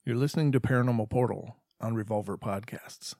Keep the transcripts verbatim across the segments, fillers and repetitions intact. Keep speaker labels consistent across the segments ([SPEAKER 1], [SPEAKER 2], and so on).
[SPEAKER 1] You're listening to Paranormal Portal on Revolver Podcasts.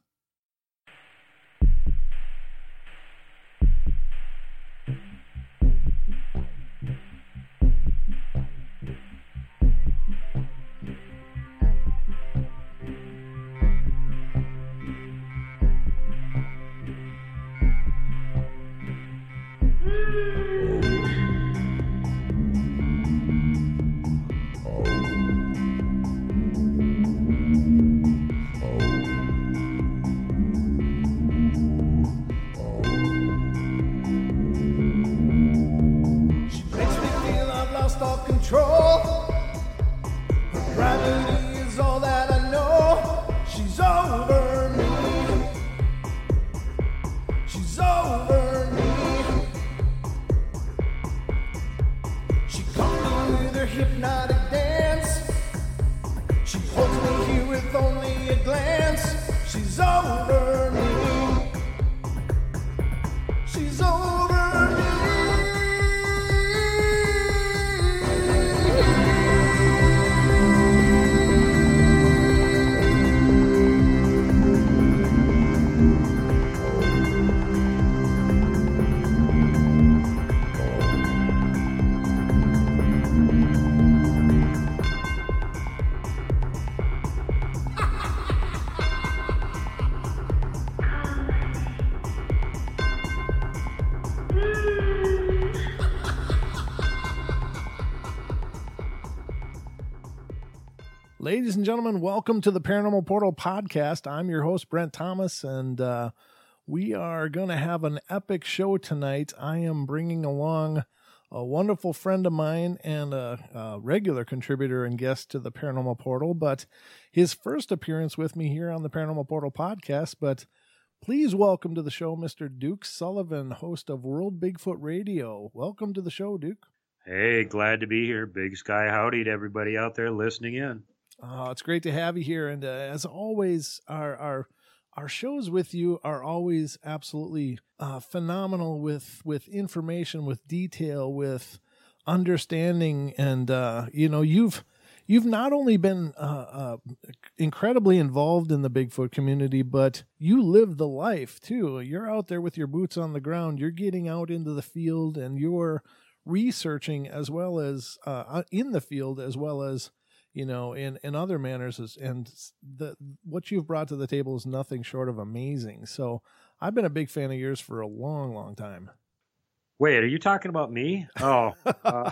[SPEAKER 1] Ladies and gentlemen, welcome to the Paranormal Portal Podcast. I'm your host, Brent Thomas, and uh, we are going to have an epic show tonight. I am bringing along a wonderful friend of mine and a, a regular contributor and guest to the Paranormal Portal, but his first appearance with me here on the Paranormal Portal Podcast. But please welcome to the show, Mister Duke Sullivan, host of World Bigfoot Radio. Welcome to the show, Duke.
[SPEAKER 2] Hey, glad to be here. Big sky howdy to everybody out there listening in.
[SPEAKER 1] Uh, it's great to have you here. And uh, as always, our, our, our shows with you are always absolutely uh, phenomenal with, with information, with detail, with understanding. And, uh, you know, you've, you've not only been uh, uh, incredibly involved in the Bigfoot community, but you live the life too. You're out there with your boots on the ground. You're getting out into the field and you're researching as well as uh, in the field, as well as, you know, in, in other manners, is, and the what you've brought to the table is nothing short of amazing. So I've been a big fan of yours for a long, long time.
[SPEAKER 2] Wait, are you talking about me? Oh, uh,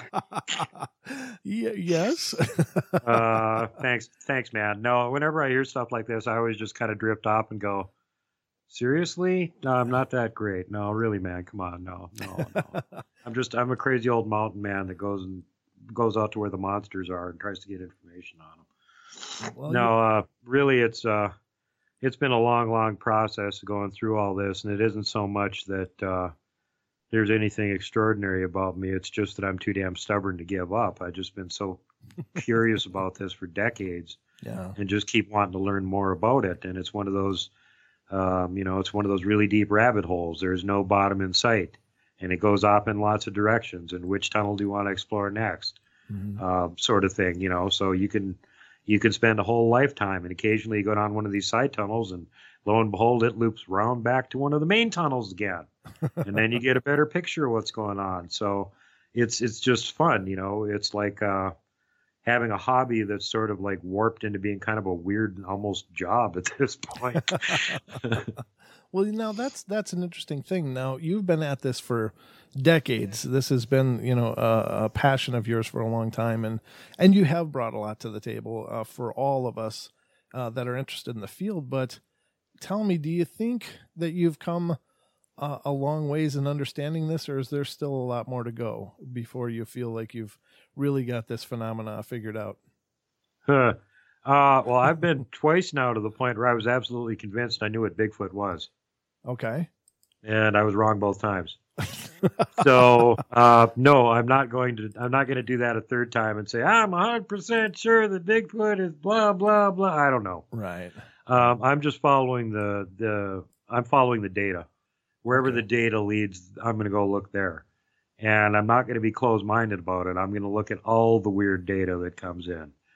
[SPEAKER 1] yeah, yes.
[SPEAKER 2] uh, thanks, thanks, man. No, whenever I hear stuff like this, I always just kind of drift off and go, seriously? No, I'm not that great. No, really, man. Come on. No, no, no. I'm just, I'm a crazy old mountain man that goes and goes out to where the monsters are and tries to get information on them. Well, no, uh, really, it's uh, it's been a long, long process going through all this, and it isn't so much that uh, there's anything extraordinary about me. It's just that I'm too damn stubborn to give up. I've just been so curious about this for decades,
[SPEAKER 1] yeah,
[SPEAKER 2] and just keep wanting to learn more about it. And it's one of those, um, you know, it's one of those really deep rabbit holes. There's no bottom in sight. And it goes off in lots of directions. And which tunnel do you want to explore next? Mm-hmm. Uh, sort of thing, you know. So you can you can spend a whole lifetime, and occasionally you go down one of these side tunnels, and lo and behold, it loops round back to one of the main tunnels again, and then you get a better picture of what's going on. So it's it's just fun, you know. It's like uh, having a hobby that's sort of like warped into being kind of a weird, almost job at this point.
[SPEAKER 1] Well, now that's that's an interesting thing. Now, you've been at this for decades. This has been, you know, a, a passion of yours for a long time, and and you have brought a lot to the table uh, for all of us uh, that are interested in the field. But tell me, do you think that you've come uh, a long ways in understanding this, or is there still a lot more to go before you feel like you've really got this phenomena figured out?
[SPEAKER 2] Huh. Uh, well, I've been twice now to the point where I was absolutely convinced I knew what Bigfoot was.
[SPEAKER 1] Okay.
[SPEAKER 2] And I was wrong both times. So, uh, no, I'm not going to, I'm not going to do that a third time and say, I'm one hundred percent sure that Bigfoot is blah, blah, blah. I don't know.
[SPEAKER 1] Right.
[SPEAKER 2] Um, I'm just following the, the, I'm following the data. Wherever okay. the data leads, I'm going to go look there. And I'm not going to be closed-minded about it. I'm going to look at all the weird data that comes in.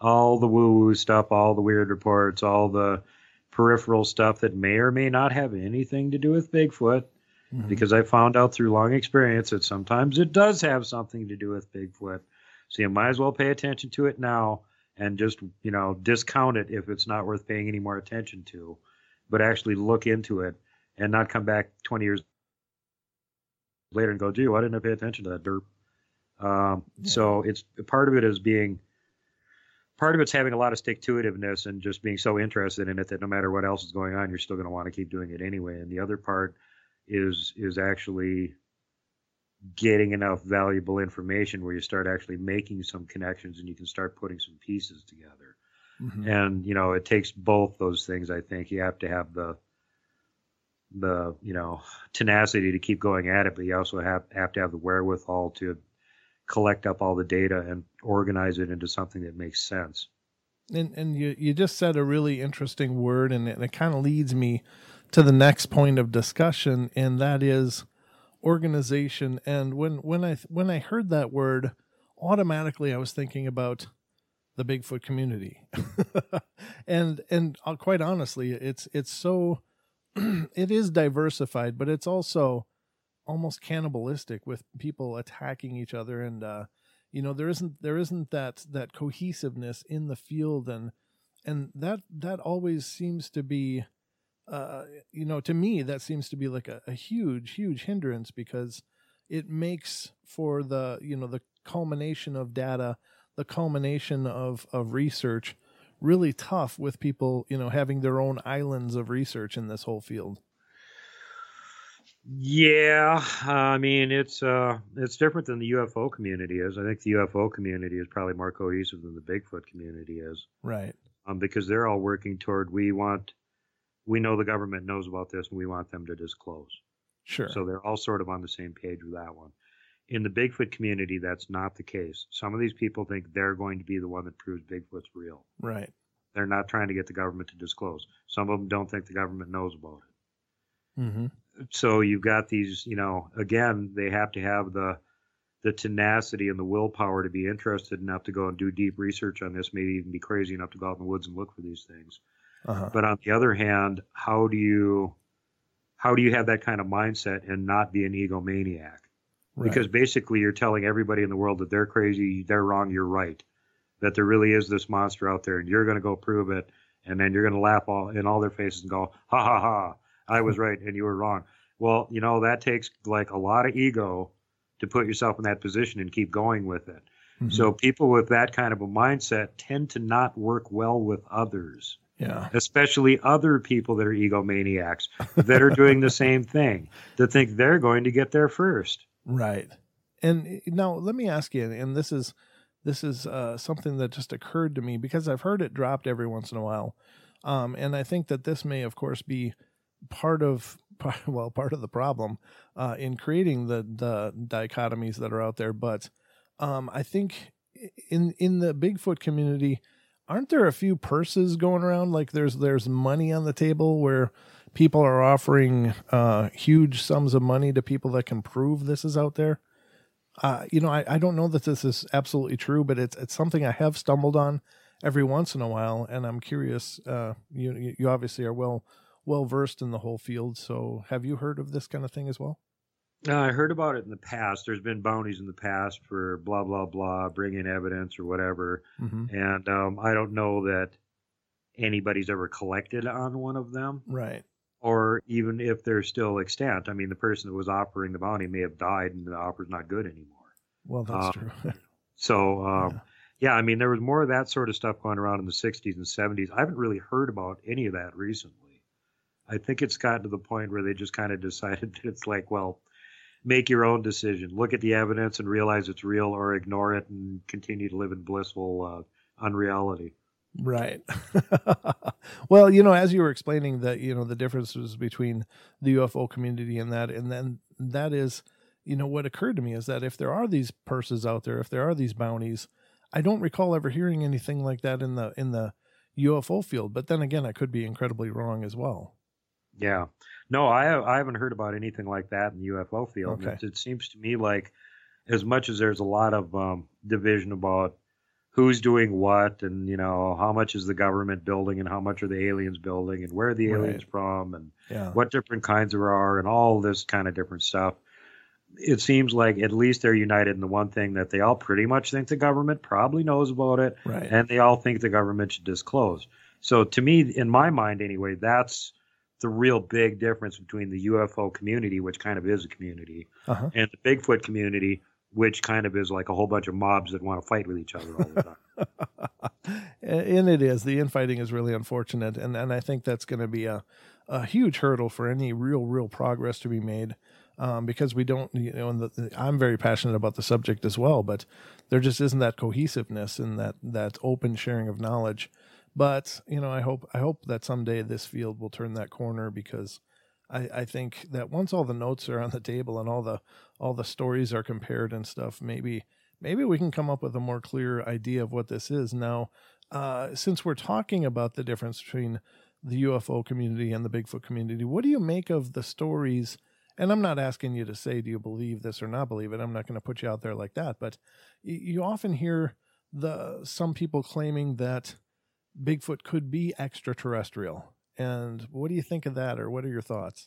[SPEAKER 2] all the woo-woo stuff, all the weird reports, all the peripheral stuff that may or may not have anything to do with Bigfoot, mm-hmm. because I found out through long experience that sometimes it does have something to do with Bigfoot. So you might as well pay attention to it now and just, you know, discount it if it's not worth paying any more attention to, but actually look into it and not come back twenty years later and go, gee, why didn't I pay attention to that derp? Um, yeah. So it's part of it is being, part of it's having a lot of stick-to-itiveness and just being so interested in it that no matter what else is going on, you're still going to want to keep doing it anyway. And the other part is is actually getting enough valuable information where you start actually making some connections and you can start putting some pieces together. Mm-hmm. And, you know, it takes both those things, I think. You have to have the, the you know, tenacity to keep going at it, but you also have, have to have the wherewithal to collect up all the data and organize it into something that makes sense.
[SPEAKER 1] And and you, you just said a really interesting word, and it, and it kind of leads me to the next point of discussion, and that is organization. And when when I when I heard that word, automatically I was thinking about the Bigfoot community. and and uh, quite honestly, it's it's so it is diversified, but it's also almost cannibalistic with people attacking each other, and uh you know there isn't there isn't that that cohesiveness in the field, and and that that always seems to be uh you know to me that seems to be like a, a huge huge hindrance, because it makes for the you know the culmination of data, the culmination of of research really tough, with people you know having their own islands of research in this whole field.
[SPEAKER 2] Yeah, I mean, it's uh, it's different than the U F O community is. I think the U F O community is probably more cohesive than the Bigfoot community is.
[SPEAKER 1] Right.
[SPEAKER 2] Um, because they're all working toward, we want, we know the government knows about this and we want them to disclose.
[SPEAKER 1] Sure.
[SPEAKER 2] So they're all sort of on the same page with that one. In the Bigfoot community, that's not the case. Some of these people think they're going to be the one that proves Bigfoot's real.
[SPEAKER 1] Right.
[SPEAKER 2] They're not trying to get the government to disclose. Some of them don't think the government knows about it.
[SPEAKER 1] Mm-hmm.
[SPEAKER 2] So you've got these, you know, again, they have to have the the tenacity and the willpower to be interested enough to go and do deep research on this, maybe even be crazy enough to go out in the woods and look for these things. Uh-huh. But on the other hand, how do you how do you have that kind of mindset and not be an egomaniac? Right. Because basically you're telling everybody in the world that they're crazy, they're wrong, you're right. That there really is this monster out there, and you're going to go prove it, and then you're going to laugh all in all their faces and go, ha ha ha, I was right and you were wrong. Well, you know, that takes like a lot of ego to put yourself in that position and keep going with it. Mm-hmm. So people with that kind of a mindset tend to not work well with others.
[SPEAKER 1] Yeah.
[SPEAKER 2] Especially other people that are egomaniacs that are doing the same thing, that think they're going to get there first.
[SPEAKER 1] Right. And now let me ask you, and this is this is uh, something that just occurred to me because I've heard it dropped every once in a while. Um, and I think that this may, of course, be part of, well, part of the problem uh, in creating the, the dichotomies that are out there. But um, I think in in the Bigfoot community, aren't there a few purses going around? Like there's there's money on the table where people are offering uh, huge sums of money to people that can prove this is out there. Uh, you know, I, I don't know that this is absolutely true, but it's it's something I have stumbled on every once in a while, and I'm curious. Uh, you you obviously are well well versed in the whole field, so have you heard of this kind of thing as well?
[SPEAKER 2] Uh, I heard about it in the past. There's been bounties in the past for blah blah blah, bring in evidence or whatever, mm-hmm. and um, I don't know that anybody's ever collected on one of them,
[SPEAKER 1] right?
[SPEAKER 2] Or even if they're still extant. I mean, the person that was offering the bounty may have died and the offer's not good anymore.
[SPEAKER 1] Well, that's um,
[SPEAKER 2] true. so, um, yeah. yeah, I mean, there was more of that sort of stuff going around in the sixties and seventies. I haven't really heard about any of that recently. I think it's gotten to the point where they just kind of decided that it's like, well, make your own decision. Look at the evidence and realize it's real, or ignore it and continue to live in blissful uh, unreality.
[SPEAKER 1] Right. Well, you know, as you were explaining that, you know, the differences between the U F O community and that, and then that is, you know, what occurred to me is that if there are these purses out there, if there are these bounties, I don't recall ever hearing anything like that in the, in the U F O field. But then again, I could be incredibly wrong as well.
[SPEAKER 2] Yeah. No, I I haven't heard about anything like that in the U F O field.
[SPEAKER 1] Okay.
[SPEAKER 2] It, it seems to me like as much as there's a lot of um, division about who's doing what, and you know how much is the government building, and how much are the aliens building, and where are the aliens
[SPEAKER 1] Right.
[SPEAKER 2] from, and
[SPEAKER 1] Yeah.
[SPEAKER 2] what different kinds there are, and all this kind of different stuff. It seems like at least they're united in the one thing that they all pretty much think the government probably knows about it,
[SPEAKER 1] Right.
[SPEAKER 2] and they all think the government should disclose. So to me, in my mind anyway, that's the real big difference between the U F O community, which kind of is a community,
[SPEAKER 1] Uh-huh.
[SPEAKER 2] and the Bigfoot community, which kind of is like a whole bunch of mobs that want to fight with each other all the time.
[SPEAKER 1] And it is. The infighting is really unfortunate. And, and I think that's going to be a, a huge hurdle for any real, real progress to be made. Um, because we don't, you know, and the, the, I'm very passionate about the subject as well, but there just isn't that cohesiveness and that, that open sharing of knowledge. But, you know, I hope, I hope that someday this field will turn that corner, because I, I think that once all the notes are on the table and all the, all the stories are compared and stuff, maybe, maybe we can come up with a more clear idea of what this is. Now, uh, since we're talking about the difference between the U F O community and the Bigfoot community, what do you make of the stories? And I'm not asking you to say, do you believe this or not believe it? I'm not going to put you out there like that. But you, you often hear the some people claiming that Bigfoot could be extraterrestrial. And what do you think of that, or what are your thoughts?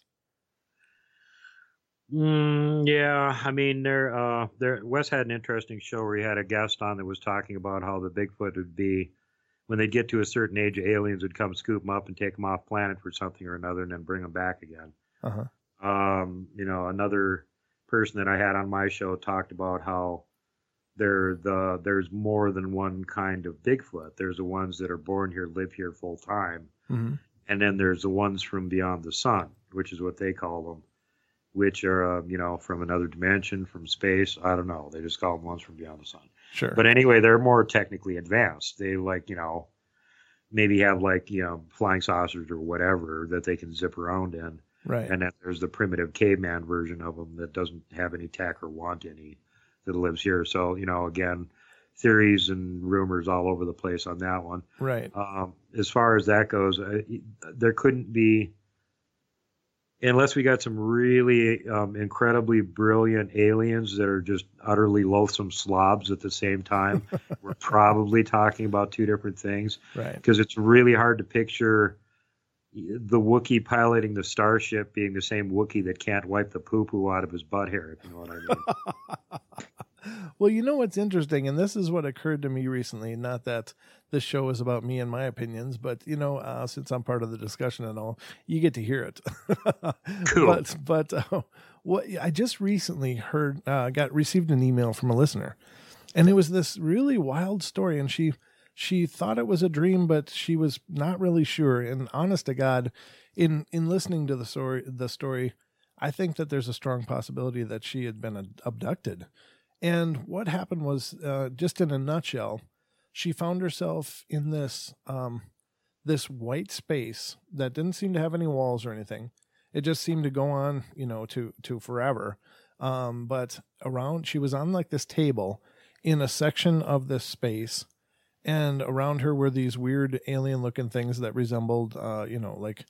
[SPEAKER 2] Mm, yeah, I mean, there, uh, there. Wes had an interesting show where he had a guest on that was talking about how the Bigfoot would be, when they get to a certain age, aliens would come scoop them up and take them off planet for something or another, and then bring them back again.
[SPEAKER 1] Uh-huh.
[SPEAKER 2] Um, you know, another person that I had on my show talked about how there the there's more than one kind of Bigfoot. There's the ones that are born here, live here full time,
[SPEAKER 1] Mm-hmm.
[SPEAKER 2] and then there's the ones from beyond the sun, which is what they call them, which are uh, you know, from another dimension, from space. I don't know. They just call them ones from beyond the sun.
[SPEAKER 1] Sure.
[SPEAKER 2] But anyway, they're more technically advanced. They like you know maybe have like you know flying saucers or whatever that they can zip around in.
[SPEAKER 1] Right.
[SPEAKER 2] And then there's the primitive caveman version of them that doesn't have any tech or want any, that lives here. So, you know, again, theories and rumors all over the place on that one.
[SPEAKER 1] Right.
[SPEAKER 2] Um, as far as that goes, uh, there couldn't be, unless we got some really um, incredibly brilliant aliens that are just utterly loathsome slobs at the same time. We're probably talking about two different things.
[SPEAKER 1] Right.
[SPEAKER 2] Because it's really hard to picture the Wookiee piloting the starship being the same Wookiee that can't wipe the poo-poo out of his butt hair, if you know what I
[SPEAKER 1] mean. Well, you know what's interesting, and this is what occurred to me recently, not that this show is about me and my opinions, but, you know, uh, since I'm part of the discussion and all, you get to hear it.
[SPEAKER 2] Cool.
[SPEAKER 1] But, but uh, what I just recently heard, uh, got received an email from a listener, and it was this really wild story, and she... She thought it was a dream, but she was not really sure. And honest to God, in, in listening to the story, the story, I think that there's a strong possibility that she had been abducted. And what happened was, uh, just in a nutshell, she found herself in this um, this white space that didn't seem to have any walls or anything. It just seemed to go on, you know, to to forever. Um, but around, she was on like this table in a section of this space. And around her were these weird alien-looking things that resembled, uh, you know, like,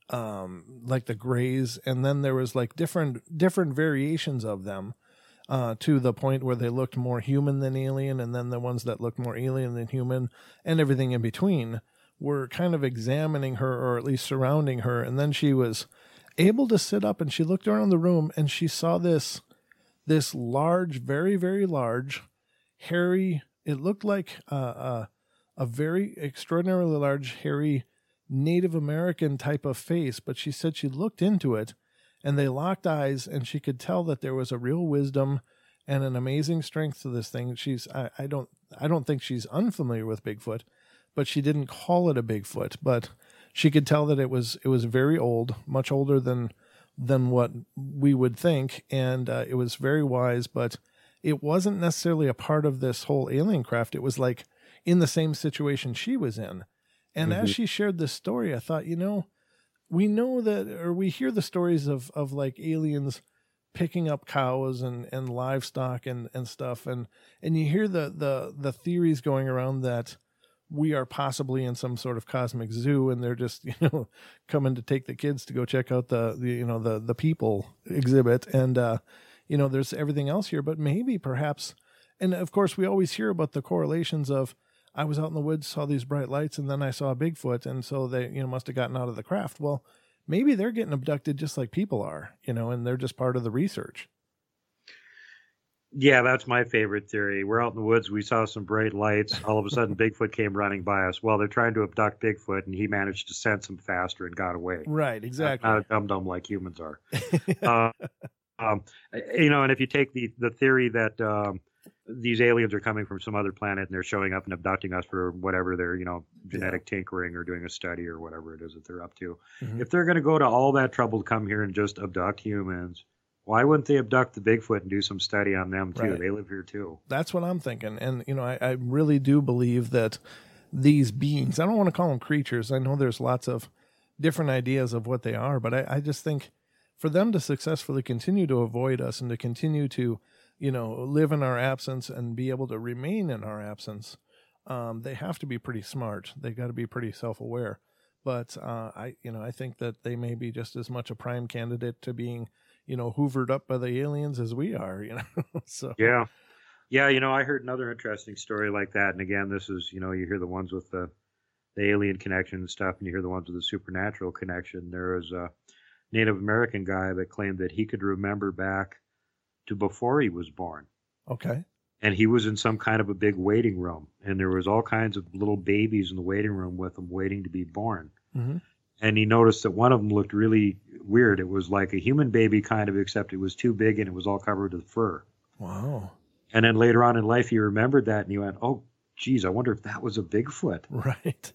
[SPEAKER 1] um, like the Greys. And then there was like different different variations of them, uh, to the point where they looked more human than alien, and then the ones that looked more alien than human, and everything in between were kind of examining her, or at least surrounding her. And then she was able to sit up, and she looked around the room, and she saw this this large, very very large, hairy. It looked like uh, uh, a very extraordinarily large, hairy Native American type of face, but she said she looked into it, and they locked eyes, and she could tell that there was a real wisdom and an amazing strength to this thing. She's I, I don't I don't think she's unfamiliar with Bigfoot, but she didn't call it a Bigfoot. But she could tell that it was it was very old, much older than than what we would think, and uh, it was very wise, but it wasn't necessarily a part of this whole alien craft. It was like in the same situation she was in. And mm-hmm. as she shared this story, I thought, you know, we know that, or we hear the stories of, of like aliens picking up cows and, and livestock and, and stuff. And, and you hear the, the, the theories going around that we are possibly in some sort of cosmic zoo, and they're just, you know, coming to take the kids to go check out the, the you know, the, the people exhibit. And, uh, you know, there's everything else here, but maybe perhaps, and of course we always hear about the correlations of I was out in the woods, saw these bright lights, and then I saw a Bigfoot, and so they, you know, must have gotten out of the craft. Well, maybe they're getting abducted just like people are, you know, and they're just part of the research.
[SPEAKER 2] Yeah, that's my favorite theory. We're out in the woods. We saw some bright lights. All of a sudden, Bigfoot came running by us. Well, they're trying to abduct Bigfoot, and he managed to sense him faster and got away.
[SPEAKER 1] Right, exactly.
[SPEAKER 2] Not a dum-dum like humans are. uh, um, you know, and if you take the, the theory that um, these aliens are coming from some other planet and they're showing up and abducting us for whatever their, you know, genetic yeah. tinkering or doing a study or whatever it is that they're up to. Mm-hmm. If they're going to go to all that trouble to come here and just abduct humans, why wouldn't they abduct the Bigfoot and do some study on them too? Right. They live here too.
[SPEAKER 1] That's what I'm thinking. And, you know, I, I really do believe that these beings, I don't want to call them creatures. I know there's lots of different ideas of what they are, but I, I just think for them to successfully continue to avoid us and to continue to, you know, live in our absence and be able to remain in our absence, um, they have to be pretty smart. They got to be pretty self-aware. But uh, I, you know, I think that they may be just as much a prime candidate to being, you know, hoovered up by the aliens as we are. You know, so
[SPEAKER 2] yeah, yeah. You know, I heard another interesting story like that. And again, this is, you know, you hear the ones with the the alien connection and stuff, and you hear the ones with the supernatural connection. There was a Native American guy that claimed that he could remember back to before he was born.
[SPEAKER 1] Okay.
[SPEAKER 2] And he was in some kind of a big waiting room, and there was all kinds of little babies in the waiting room with him waiting to be born.
[SPEAKER 1] Mm-hmm.
[SPEAKER 2] And he noticed that one of them looked really weird. It was like a human baby kind of, except it was too big and it was all covered with fur.
[SPEAKER 1] Wow.
[SPEAKER 2] And then later on in life, he remembered that and he went, oh, geez, I wonder if that was a Bigfoot.
[SPEAKER 1] Right.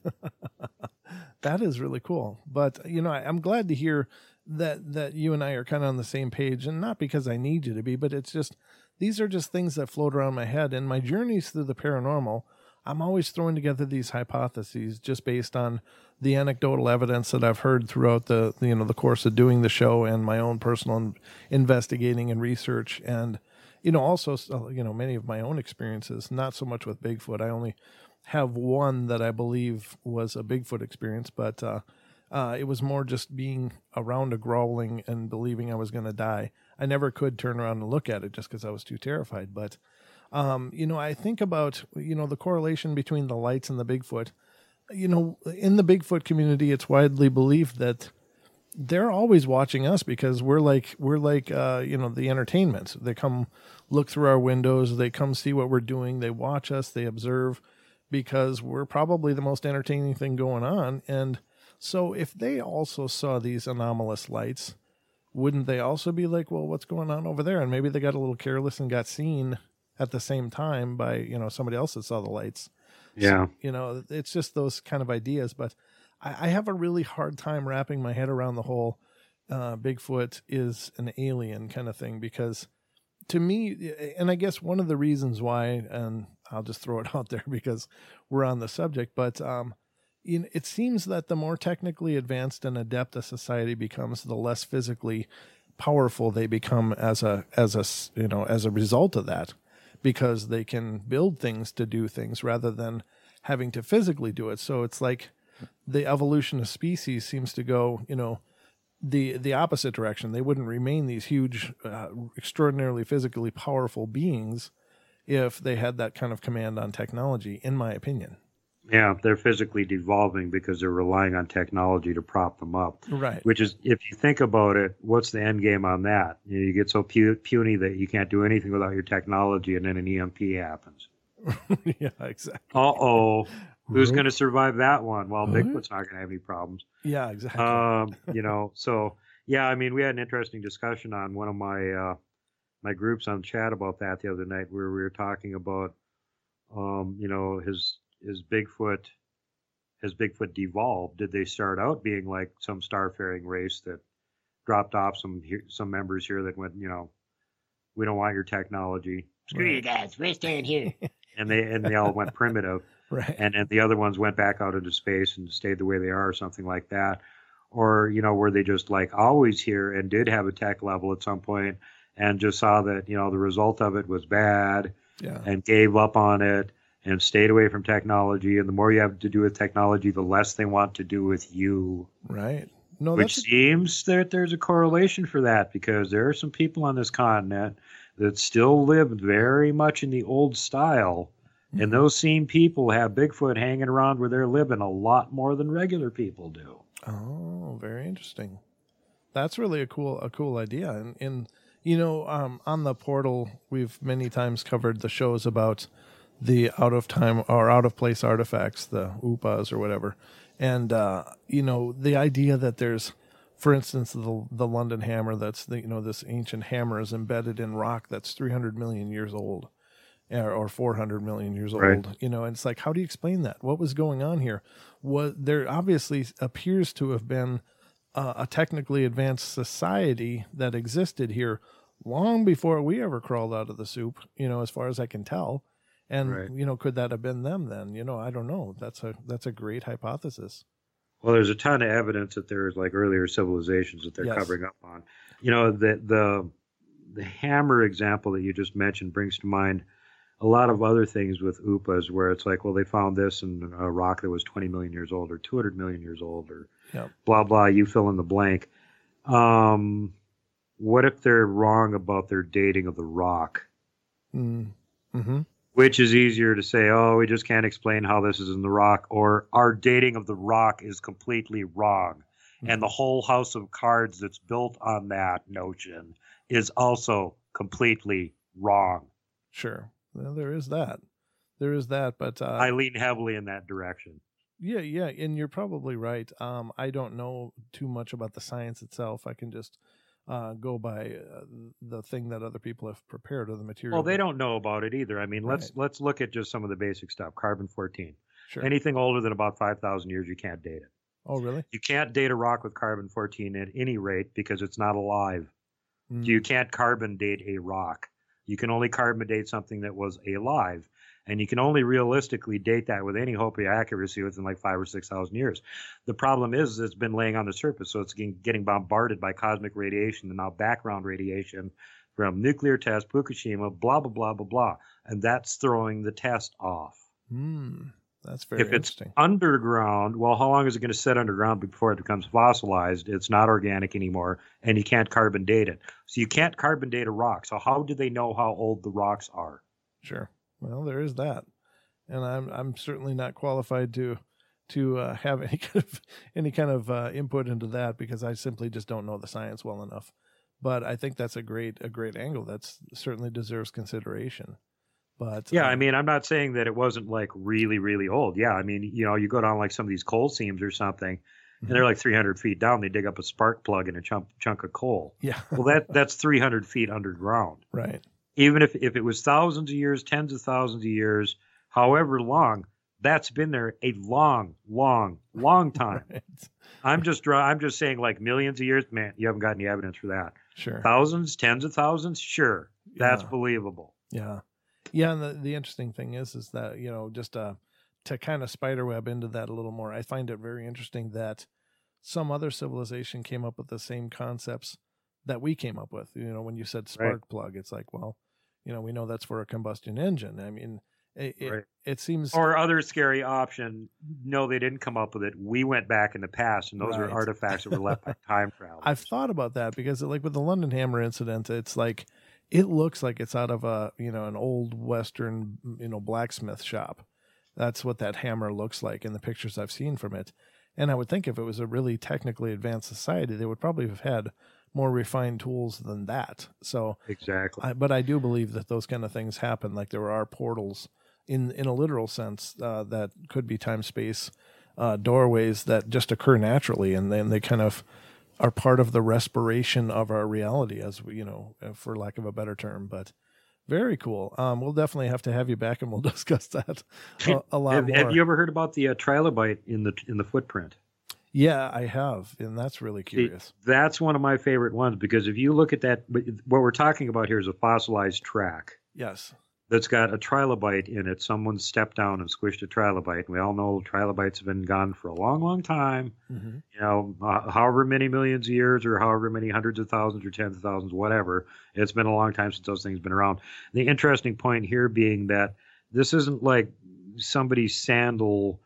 [SPEAKER 1] That is really cool. But, you know, I, I'm glad to hear that, that you and I are kind of on the same page, and not because I need you to be, but it's just, these are just things that float around my head. And my journeys through the paranormal, I'm always throwing together these hypotheses just based on the anecdotal evidence that I've heard throughout the, you know, the course of doing the show and my own personal investigating and research. And, you know, also, you know, many of my own experiences, not so much with Bigfoot. I only have one that I believe was a Bigfoot experience, but uh, uh, it was more just being around a growling and believing I was going to die. I never could turn around and look at it just because I was too terrified. But, um, you know, I think about, you know, the correlation between the lights and the Bigfoot. You know, in the Bigfoot community, it's widely believed that they're always watching us because we're like, we're like, uh, you know, the entertainment. They come look through our windows. They come see what we're doing. They watch us. They observe because we're probably the most entertaining thing going on. And so if they also saw these anomalous lights, wouldn't they also be like, well, what's going on over there? And maybe they got a little careless and got seen at the same time by, you know, somebody else that saw the lights.
[SPEAKER 2] Yeah.
[SPEAKER 1] So, you know, it's just those kind of ideas. But I, I have a really hard time wrapping my head around the whole uh, Bigfoot is an alien kind of thing, because to me, and I guess one of the reasons why, and I'll just throw it out there because we're on the subject, but um, you know, it seems that the more technically advanced and adept a society becomes, the less physically powerful they become as a as a you know as a result of that, because they can build things to do things rather than having to physically do it. So it's like the evolution of species seems to go, you know, the the opposite direction. They wouldn't remain these huge, uh, extraordinarily physically powerful beings if they had that kind of command on technology, in my opinion.
[SPEAKER 2] Yeah, they're physically devolving because they're relying on technology to prop them up.
[SPEAKER 1] Right.
[SPEAKER 2] Which is, if you think about it, what's the end game on that? You know, you get so pu- puny that you can't do anything without your technology, and then an E M P happens.
[SPEAKER 1] Yeah, exactly.
[SPEAKER 2] Uh-oh. Who's going to survive that one? Well,
[SPEAKER 1] What?
[SPEAKER 2] Bigfoot's not going to have any problems.
[SPEAKER 1] Yeah, exactly.
[SPEAKER 2] Um, you know, so, yeah, I mean, we had an interesting discussion on one of my uh, my groups on chat about that the other night, where we were talking about, um, you know, his his Bigfoot, has Bigfoot devolved? Did they start out being like some starfaring race that dropped off some here, some members here that went, you know, we don't want your technology. Screw
[SPEAKER 1] Right.
[SPEAKER 2] you guys, we're staying here. and they and they all went primitive.
[SPEAKER 1] Right.
[SPEAKER 2] And and the other ones went back out into space and stayed the way they are, or something like that. Or, you know, were they just like always here and did have a tech level at some point and just saw that, you know, the result of it was bad
[SPEAKER 1] Yeah.
[SPEAKER 2] and gave up on it and stayed away from technology. And the more you have to do with technology, the less they want to do with you.
[SPEAKER 1] Right. No,
[SPEAKER 2] Which
[SPEAKER 1] that's a-
[SPEAKER 2] seems that there's a correlation for that, because there are some people on this continent that still live very much in the old style Mm-hmm. And those same people have Bigfoot hanging around where they're living a lot more than regular people do.
[SPEAKER 1] Oh, very interesting. That's really a cool, a cool idea. And, and you know, um, on the portal, we've many times covered the shows about the out of time or out of place artifacts, the U P As or whatever. And, uh, you know, the idea that there's, for instance, the the London hammer, that's the, you know, this ancient hammer is embedded in rock that's three hundred million years old or, or four hundred million years
[SPEAKER 2] right.
[SPEAKER 1] old, you know, and it's like, how do you explain that? What was going on here? What there obviously appears to have been uh, a technically advanced society that existed here long before we ever crawled out of the soup, you know, as far as I can tell. And, right. you know, could that have been them then? You know, I don't know. That's a that's a great hypothesis.
[SPEAKER 2] Well, there's a ton of evidence that there's like earlier civilizations that they're yes. covering up on. You know, the, the the hammer example that you just mentioned brings to mind a lot of other things with U P As where it's like, well, they found this in a rock that was twenty million years old or two hundred million years old or yep. blah, blah, you fill in the blank. Um, what if they're wrong about their dating of the rock?
[SPEAKER 1] Mm. Mm-hmm.
[SPEAKER 2] Which is easier to say, oh, we just can't explain how this is in the rock, or our dating of the rock is completely wrong. Mm-hmm. And the whole house of cards that's built on that notion is also completely wrong.
[SPEAKER 1] Sure. Well, there is that. There is that, but... Uh,
[SPEAKER 2] I lean heavily in that direction.
[SPEAKER 1] Yeah, yeah, and you're probably right. Um, I don't know too much about the science itself. I can just... Uh, go by uh, the thing that other people have prepared or the material.
[SPEAKER 2] Well, they don't know about it either. I mean, let's right. let's look at just some of the basic stuff. Carbon fourteen.
[SPEAKER 1] Sure.
[SPEAKER 2] Anything older than about five thousand years, you can't date it.
[SPEAKER 1] Oh, really?
[SPEAKER 2] You can't date a rock with carbon fourteen at any rate because it's not alive. Mm. You can't carbon date a rock. You can only carbon date something that was alive. And you can only realistically date that with any hope of accuracy within like five or six thousand years. The problem is it's been laying on the surface, so it's getting bombarded by cosmic radiation and now background radiation from nuclear test, Fukushima, blah, blah, blah, blah, blah. And that's throwing the test off.
[SPEAKER 1] Hmm. That's very
[SPEAKER 2] if
[SPEAKER 1] interesting.
[SPEAKER 2] If it's underground, well, how long is it going to sit underground before it becomes fossilized? It's not organic anymore, and you can't carbon date it. So you can't carbon date a rock. So how do they know how old the rocks are?
[SPEAKER 1] Sure. Well, there is that, and I'm I'm certainly not qualified to to uh, have any kind of any kind of uh, input into that because I simply just don't know the science well enough. But I think that's a great a great angle. That's certainly deserves consideration. But
[SPEAKER 2] yeah,
[SPEAKER 1] um,
[SPEAKER 2] I mean, I'm not saying that it wasn't like really really old. Yeah, I mean, you know, you go down like some of these coal seams or something, mm-hmm. and they're like three hundred feet down. They dig up a spark plug and a chunk chunk of coal.
[SPEAKER 1] Yeah,
[SPEAKER 2] well, that that's three hundred feet underground.
[SPEAKER 1] Right.
[SPEAKER 2] Even if, if it was thousands of years, tens of thousands of years, however long, that's been there a long, long, long time. Right. I'm just I'm just saying like millions of years. Man, you haven't got any evidence for that.
[SPEAKER 1] Sure.
[SPEAKER 2] Thousands, tens of thousands, sure. That's
[SPEAKER 1] yeah.
[SPEAKER 2] believable.
[SPEAKER 1] Yeah. Yeah, and the, the interesting thing is, is that, you know, just uh, to kind of spiderweb into that a little more, I find it very interesting that some other civilization came up with the same concepts that we came up with. You know, when you said spark right. plug, it's like, well, you know, we know that's for a combustion engine. I mean, it, it,
[SPEAKER 2] right.
[SPEAKER 1] it seems...
[SPEAKER 2] Or other scary option, no, they didn't come up with it. We went back in the past, and those
[SPEAKER 1] right.
[SPEAKER 2] are artifacts that were left by time travel.
[SPEAKER 1] I've thought about that because, like, with the London Hammer incident, it's like, it looks like it's out of a, you know, an old Western, you know, blacksmith shop. That's what that hammer looks like in the pictures I've seen from it. And I would think if it was a really technically advanced society, they would probably have had more refined tools than that. So
[SPEAKER 2] exactly.
[SPEAKER 1] I, but I do believe that those kind of things happen. Like there are portals in, in a literal sense uh, that could be time space uh, doorways that just occur naturally. And then they kind of are part of the respiration of our reality, as we, you know, for lack of a better term, but very cool. Um, we'll definitely have to have you back and we'll discuss that a, a lot
[SPEAKER 2] have,
[SPEAKER 1] more.
[SPEAKER 2] Have you ever heard about the uh, trilobite in the, in the footprint?
[SPEAKER 1] Yeah, I have, and that's really curious.
[SPEAKER 2] See, that's one of my favorite ones because if you look at that, what we're talking about here is a fossilized track.
[SPEAKER 1] Yes.
[SPEAKER 2] That's got a trilobite in it. Someone stepped down and squished a trilobite. We all know trilobites have been gone for a long, long time. Mm-hmm. You know, uh, however many millions of years or however many hundreds of thousands or tens of thousands, whatever. It's been a long time since those things have been around. The interesting point here being that this isn't like somebody's sandal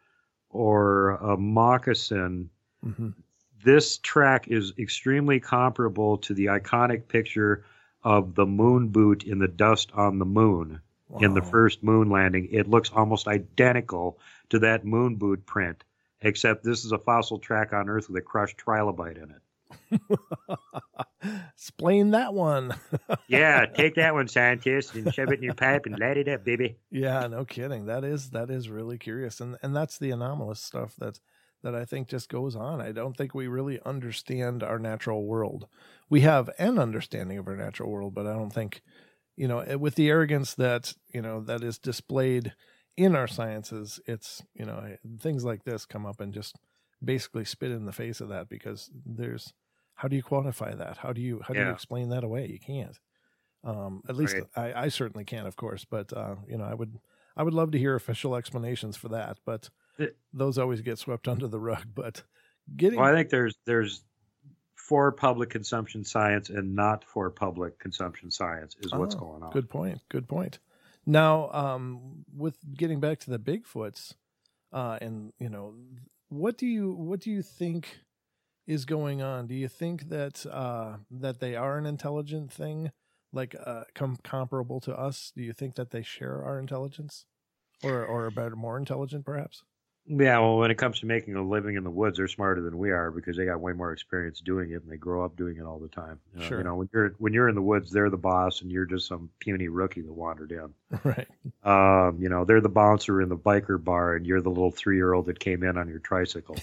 [SPEAKER 2] or a moccasin. Mm-hmm. This track is extremely comparable to the iconic picture of the moon boot in the dust on the moon.
[SPEAKER 1] Wow.
[SPEAKER 2] in the first moon landing. It looks almost identical to that moon boot print, except this is a fossil track on Earth with a crushed trilobite in it.
[SPEAKER 1] Explain that one.
[SPEAKER 2] Yeah, take that one, scientist, and shove it in your pipe and light it up, baby.
[SPEAKER 1] Yeah, no kidding. That is that is really curious, and and that's the anomalous stuff that that I think just goes on. I don't think we really understand our natural world. We have an understanding of our natural world, but I don't think, you know, with the arrogance that, you know, that is displayed in our sciences, it's, you know, things like this come up and just basically spit in the face of that, because there's, how do you quantify that? How do you, how do
[SPEAKER 2] Yeah.
[SPEAKER 1] you explain that away? You can't. Um, at least
[SPEAKER 2] Right.
[SPEAKER 1] I, I certainly can't, of course, but, uh, you know, I would, I would love to hear official explanations for that, but
[SPEAKER 2] It-
[SPEAKER 1] those always get swept under the rug. But getting,
[SPEAKER 2] Well, I think there's there's for public consumption science and not for public consumption science is what's
[SPEAKER 1] Oh,
[SPEAKER 2] going on.
[SPEAKER 1] good point. Good point. Now, um, with getting back to the Bigfoots, uh, and you know, what do you what do you think is going on? Do you think that uh, that they are an intelligent thing, like uh, com- comparable to us? Do you think that they share our intelligence, or or are better, more intelligent, perhaps?
[SPEAKER 2] Yeah, well, when it comes to making a living in the woods, they're smarter than we are because they got way more experience doing it, and they grow up doing it all the time. You know,
[SPEAKER 1] Sure.
[SPEAKER 2] You know, when you're when you're in the woods, they're the boss, and you're just some puny rookie that wandered in.
[SPEAKER 1] Right.
[SPEAKER 2] Um, you know, they're the bouncer in the biker bar, and you're the little three-year-old that came in on your tricycle.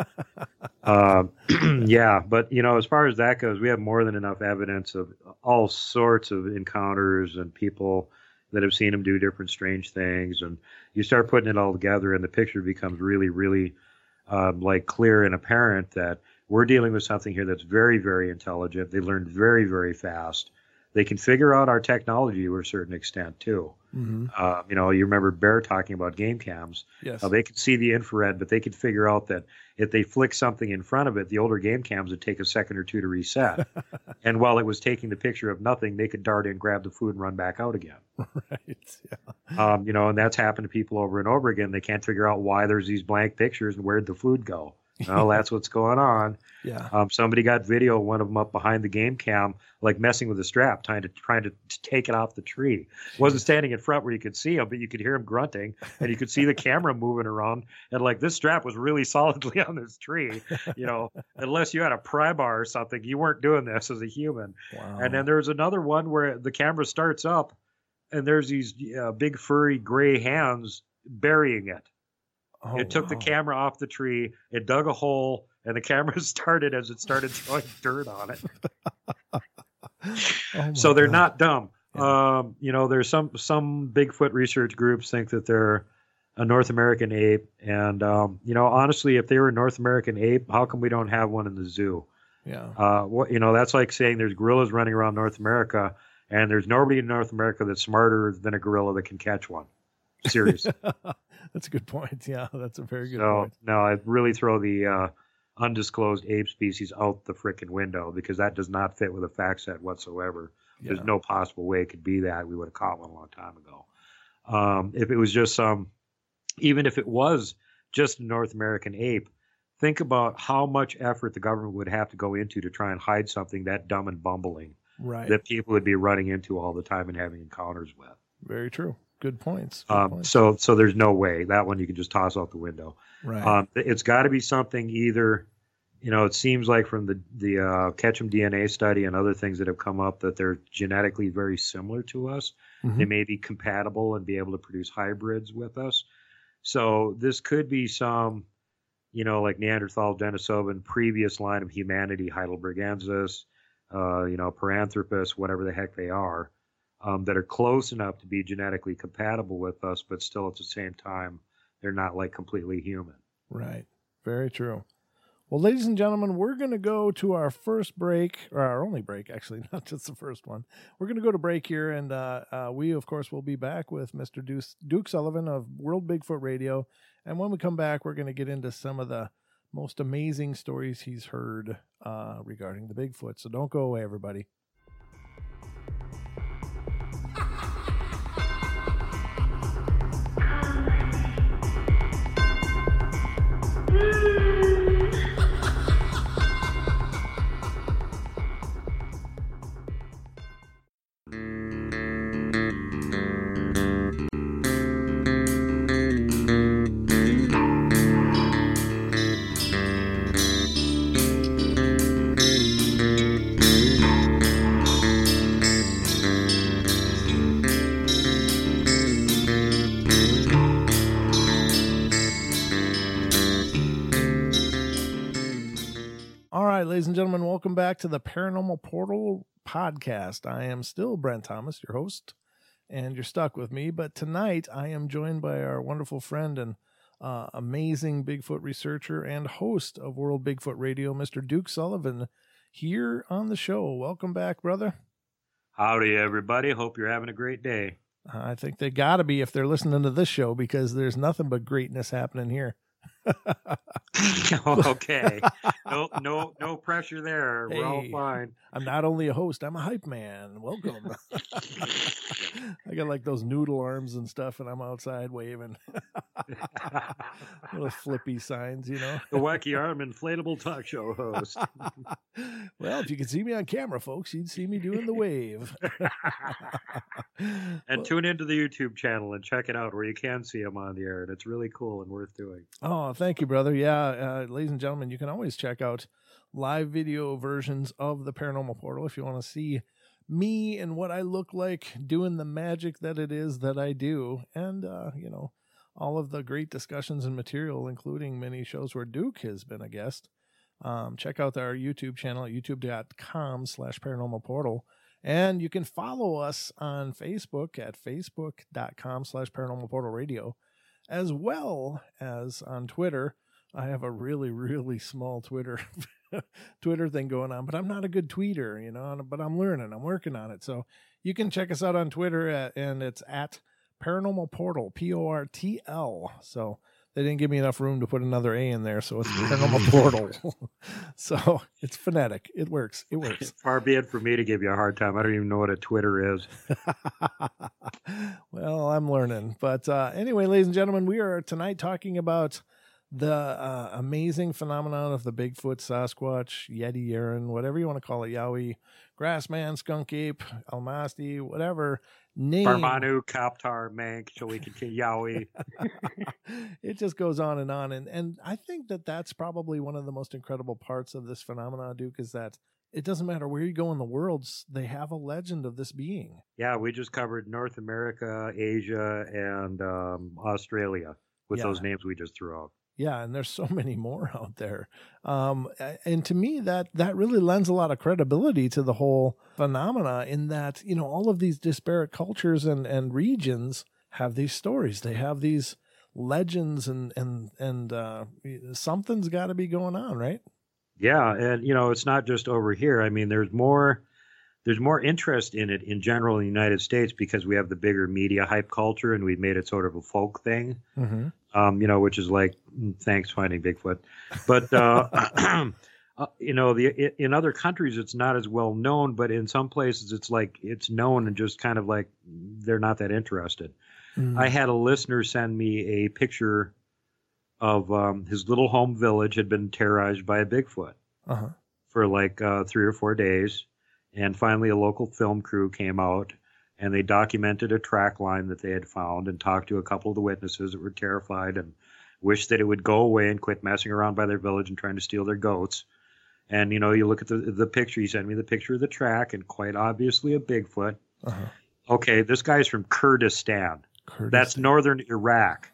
[SPEAKER 2] um, yeah, but you know, as far as that goes, we have more than enough evidence of all sorts of encounters and people that have seen them do different strange things, and you start putting it all together, and the picture becomes really, really um, like clear and apparent that we're dealing with something here that's very, very intelligent. They learn very, very fast. They can figure out our technology to a certain extent too.
[SPEAKER 1] Mm-hmm.
[SPEAKER 2] Uh, you know, you remember Bear talking about game cams.
[SPEAKER 1] Yes.
[SPEAKER 2] Uh, they could see the infrared, but they could figure out that if they flick something in front of it, the older game cams would take a second or two to reset. And while it was taking the picture of nothing, they could dart in, grab the food, and run back out again.
[SPEAKER 1] Right. Yeah.
[SPEAKER 2] Um, you know, and that's happened to people over and over again. They can't figure out why there's these blank pictures and where'd the food go. Well, that's what's going on.
[SPEAKER 1] Yeah.
[SPEAKER 2] Um, somebody got video, one of them up behind the game cam, like messing with the strap, trying to trying to, to take it off the tree. Wasn't standing in front where you could see him, but you could hear him grunting, and you could see the camera moving around. And like this strap was really solidly on this tree. You know, unless you had a pry bar or something, you weren't doing this as a human.
[SPEAKER 1] Wow.
[SPEAKER 2] And then there's another one where the camera starts up, and there's these uh, big furry gray hands burying it.
[SPEAKER 1] Oh,
[SPEAKER 2] It took
[SPEAKER 1] wow.
[SPEAKER 2] the camera off the tree, it dug a hole, and the camera started as it started throwing dirt on it.
[SPEAKER 1] Oh my
[SPEAKER 2] So they're
[SPEAKER 1] God.
[SPEAKER 2] not dumb.
[SPEAKER 1] Yeah.
[SPEAKER 2] Um, you know, there's some some Bigfoot research groups think that they're a North American ape, and um, you know, honestly, if they were a North American ape, how come we don't have one in the zoo?
[SPEAKER 1] Yeah.
[SPEAKER 2] Uh, what you know, that's like saying there's gorillas running around North America, and there's nobody in North America that's smarter than a gorilla that can catch one. Seriously.
[SPEAKER 1] That's a good point. Yeah, that's a very good
[SPEAKER 2] So
[SPEAKER 1] point.
[SPEAKER 2] no, I really throw the uh, undisclosed ape species out the frickin' window because that does not fit with a fact set whatsoever.
[SPEAKER 1] Yeah.
[SPEAKER 2] There's no possible way it could be that. We would have caught one a long time ago. Um, if it was just some, even if it was just a North American ape, think about how much effort the government would have to go into to try and hide something that dumb and bumbling
[SPEAKER 1] Right.
[SPEAKER 2] that people would be running into all the time and having encounters with.
[SPEAKER 1] Very true. Good points. Good
[SPEAKER 2] Um,
[SPEAKER 1] points.
[SPEAKER 2] so, so there's no way that one you can just toss out the window.
[SPEAKER 1] Right.
[SPEAKER 2] Um, it's got to be something either, you know, it seems like from the, the uh, Ketchum D N A study and other things that have come up that they're genetically very similar to us.
[SPEAKER 1] Mhm.
[SPEAKER 2] They may be compatible and be able to produce hybrids with us. So this could be some, you know, like Neanderthal, Denisovan, previous line of humanity, Heidelbergensis, uh, you know, Paranthropus, whatever the heck they are, um, that are close enough to be genetically compatible with us, but still at the same time, they're not like completely human.
[SPEAKER 1] Right. Very true. Well, ladies and gentlemen, we're going to go to our first break, or our only break, actually, not just the first one. We're going to go to break here, and uh, uh, we, of course, will be back with Mister Duke, Duke Sullivan of World Bigfoot Radio. And when we come back, we're going to get into some of the most amazing stories he's heard uh, regarding the Bigfoot. So don't go away, everybody. right, ladies and gentlemen, welcome back to the Paranormal Portal podcast. I am still Brent Thomas, your host, and you're stuck with me. But tonight I am joined by our wonderful friend and uh, amazing Bigfoot researcher and host of World Bigfoot Radio, Mister Duke Sullivan, here on the show. Welcome back, brother.
[SPEAKER 2] Howdy, everybody. Hope you're having a great day.
[SPEAKER 1] I think they got to be if they're listening to this show, because there's nothing but greatness happening here.
[SPEAKER 2] Okay. No, no, no pressure there. We're all
[SPEAKER 1] Hey,
[SPEAKER 2] fine.
[SPEAKER 1] I'm not only a host, I'm a hype man. Welcome. I got like those noodle arms and stuff, and I'm outside waving little flippy signs, you know.
[SPEAKER 2] The wacky arm inflatable talk show host.
[SPEAKER 1] Well, if you could see me on camera, folks, you'd see me doing the wave.
[SPEAKER 2] And
[SPEAKER 1] Well,
[SPEAKER 2] tune into the YouTube channel and check it out where you can see them on the air. And it's really cool and worth doing.
[SPEAKER 1] oh, thank you, brother. Yeah, uh, ladies and gentlemen, you can always check out live video versions of the Paranormal Portal if you want to see me and what I look like doing the magic that it is that I do. And, uh, you know, all of the great discussions and material, including many shows where Duke has been a guest. Um, check out our YouTube channel at youtube.com slash paranormal portal. And you can follow us on Facebook at facebook.com slash paranormal portal radio, as well as on Twitter. I have a really, really small Twitter Twitter thing going on, but I'm not a good tweeter, you know, but I'm learning. I'm working on it. So you can check us out on Twitter at, and it's at Paranormal Portal, P O R T L. So they didn't give me enough room to put another A in there, so it's Paranormal Portal. So it's phonetic. It works. It works.
[SPEAKER 2] Far be it for me to give you a hard time. I don't even know what a Twitter is.
[SPEAKER 1] Well, I'm learning. But uh, anyway, ladies and gentlemen, we are tonight talking about the uh, amazing phenomenon of the Bigfoot, Sasquatch, Yeti, Yeren, whatever you want to call it, Yowie, Grassman, Skunk Ape, Almasti, whatever name.
[SPEAKER 2] Barmanu, Kaptar, Mank, shall we continue? Yowie.
[SPEAKER 1] It just goes on and on. And, and I think that that's probably one of the most incredible parts of this phenomenon, Duke, is that it doesn't matter where you go in the world, they have a legend of this being.
[SPEAKER 2] Yeah, we just covered North America, Asia, and um, Australia with
[SPEAKER 1] Yeah.
[SPEAKER 2] those names we just threw out.
[SPEAKER 1] Yeah, and there's so many more out there. Um, and to me, that that really lends a lot of credibility to the whole phenomena, in that, you know, all of these disparate cultures and, and regions have these stories. They have these legends, and, and, and uh, something's got to be going on, right?
[SPEAKER 2] Yeah, and you know, it's not just over here. I mean, there's more there's more interest in it in general in the United States because we have the bigger media hype culture, and we've made it sort of a folk thing.
[SPEAKER 1] Mm-hmm.
[SPEAKER 2] Um, you know, which is like, thanks, Finding Bigfoot. But uh, uh, you know, the in other countries it's not as well known, but in some places it's like it's known and just kind of like they're not that interested.
[SPEAKER 1] Mm-hmm.
[SPEAKER 2] I had a listener send me a picture of um, his little home village had been terrorized by a Bigfoot
[SPEAKER 1] Uh-huh.
[SPEAKER 2] for like uh, three or four days. And finally a local film crew came out and they documented a track line that they had found and talked to a couple of the witnesses that were terrified and wished that it would go away and quit messing around by their village and trying to steal their goats. And, you know, you look at the, the picture, he sent me the picture of the track and quite obviously a Bigfoot.
[SPEAKER 1] Uh-huh.
[SPEAKER 2] Okay, this guy's from Kurdistan.
[SPEAKER 1] Kurdistan.
[SPEAKER 2] That's northern Iraq.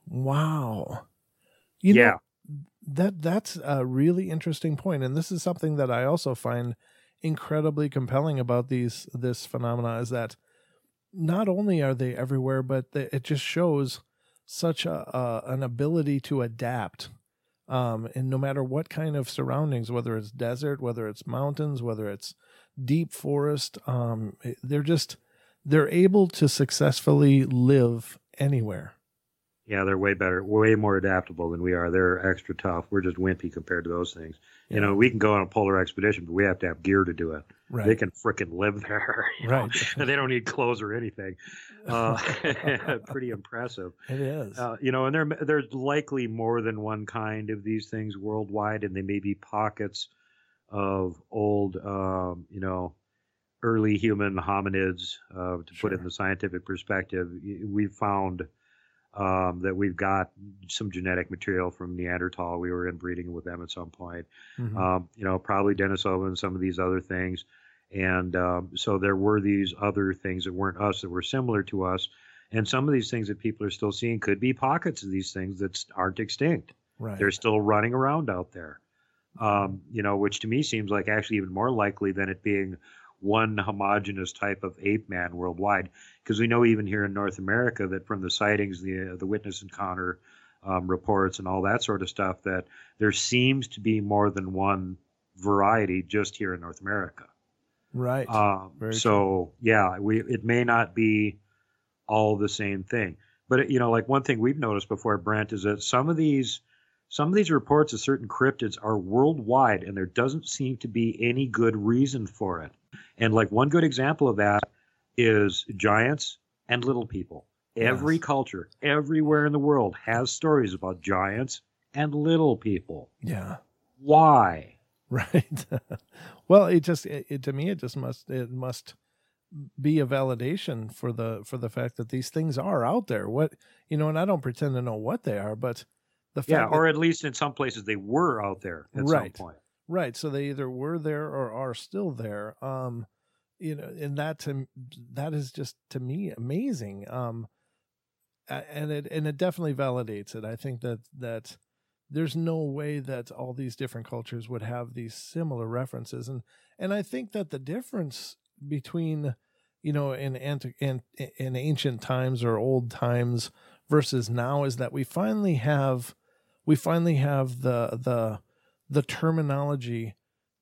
[SPEAKER 1] Wow. You
[SPEAKER 2] Yeah.
[SPEAKER 1] know, that that's a really interesting point, and this is something that I also find incredibly compelling about these this phenomena, is that not only are they everywhere, but they, it just shows such a, a an ability to adapt, um, and no matter what kind of surroundings, whether it's desert, whether it's mountains, whether it's deep forest, um, they're just they're able to successfully live anywhere.
[SPEAKER 2] Yeah, they're way better, way more adaptable than we are. They're extra tough. We're just wimpy compared to those things.
[SPEAKER 1] Yeah.
[SPEAKER 2] You know, we can go on a polar expedition, but we have to have gear to do it.
[SPEAKER 1] Right.
[SPEAKER 2] They can frickin' live there. you know,
[SPEAKER 1] Right.
[SPEAKER 2] And they don't need clothes or anything. Uh, pretty impressive.
[SPEAKER 1] It is.
[SPEAKER 2] Uh, you know, and there, there's likely more than one kind of these things worldwide, and they may be pockets of old, um, you know, early human hominids, uh, to
[SPEAKER 1] Sure.
[SPEAKER 2] put it in the scientific perspective. We've found um, that we've got some genetic material from Neanderthal. We were inbreeding with them at some point.
[SPEAKER 1] Mhm.
[SPEAKER 2] Um, you know, probably Denisova and some of these other things. And um, so there were these other things that weren't us that were similar to us. And some of these things that people are still seeing could be pockets of these things that aren't extinct.
[SPEAKER 1] Right.
[SPEAKER 2] They're still running around out there. Um, you know, which to me seems like actually even more likely than it being one homogenous type of ape man worldwide. Because we know even here in North America that from the sightings, the uh, the witness encounter um, reports and all that sort of stuff, that there seems to be more than one variety just here in North America.
[SPEAKER 1] Right.
[SPEAKER 2] Um,
[SPEAKER 1] Very
[SPEAKER 2] so
[SPEAKER 1] true.
[SPEAKER 2] yeah, we it may not be all the same thing, but you know, like one thing we've noticed before, Brent, is that some of these some of these reports of certain cryptids are worldwide, and there doesn't seem to be any good reason for it. And like one good example of that is giants and little people. Every
[SPEAKER 1] Yes.
[SPEAKER 2] culture, everywhere in the world has stories about giants and little people.
[SPEAKER 1] Yeah.
[SPEAKER 2] Why?
[SPEAKER 1] Right. Well, it just it, it to me it just must it must be a validation for the for the fact that these things are out there. What you know, and I don't pretend to know what they are, but the
[SPEAKER 2] Yeah,
[SPEAKER 1] fact that
[SPEAKER 2] or at least in some places they were out there at some
[SPEAKER 1] right,
[SPEAKER 2] point.
[SPEAKER 1] right. So they either were there or are still there. Um, you know, and that to that is just to me amazing. Um, a- and it and it definitely validates it. I think that that there's no way that all these different cultures would have these similar references, and and I think that the difference between you know in anti- in, in ancient times or old times versus now is that we finally have we finally have the the the terminology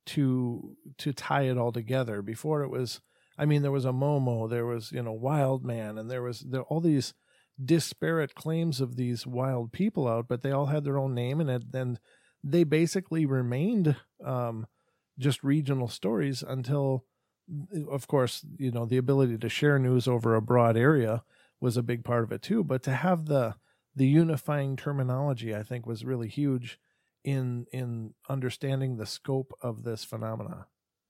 [SPEAKER 1] to to tie it all together. Before it was, I mean, there was a Momo, there was you know Wild Man, and there was there all these disparate claims of these wild people out, but they all had their own name, and it, and they basically remained um, just regional stories until, of course, you know the ability to share news over a broad area was a big part of it too. But to have the the unifying terminology, I think, was really huge in in understanding the scope of this phenomena.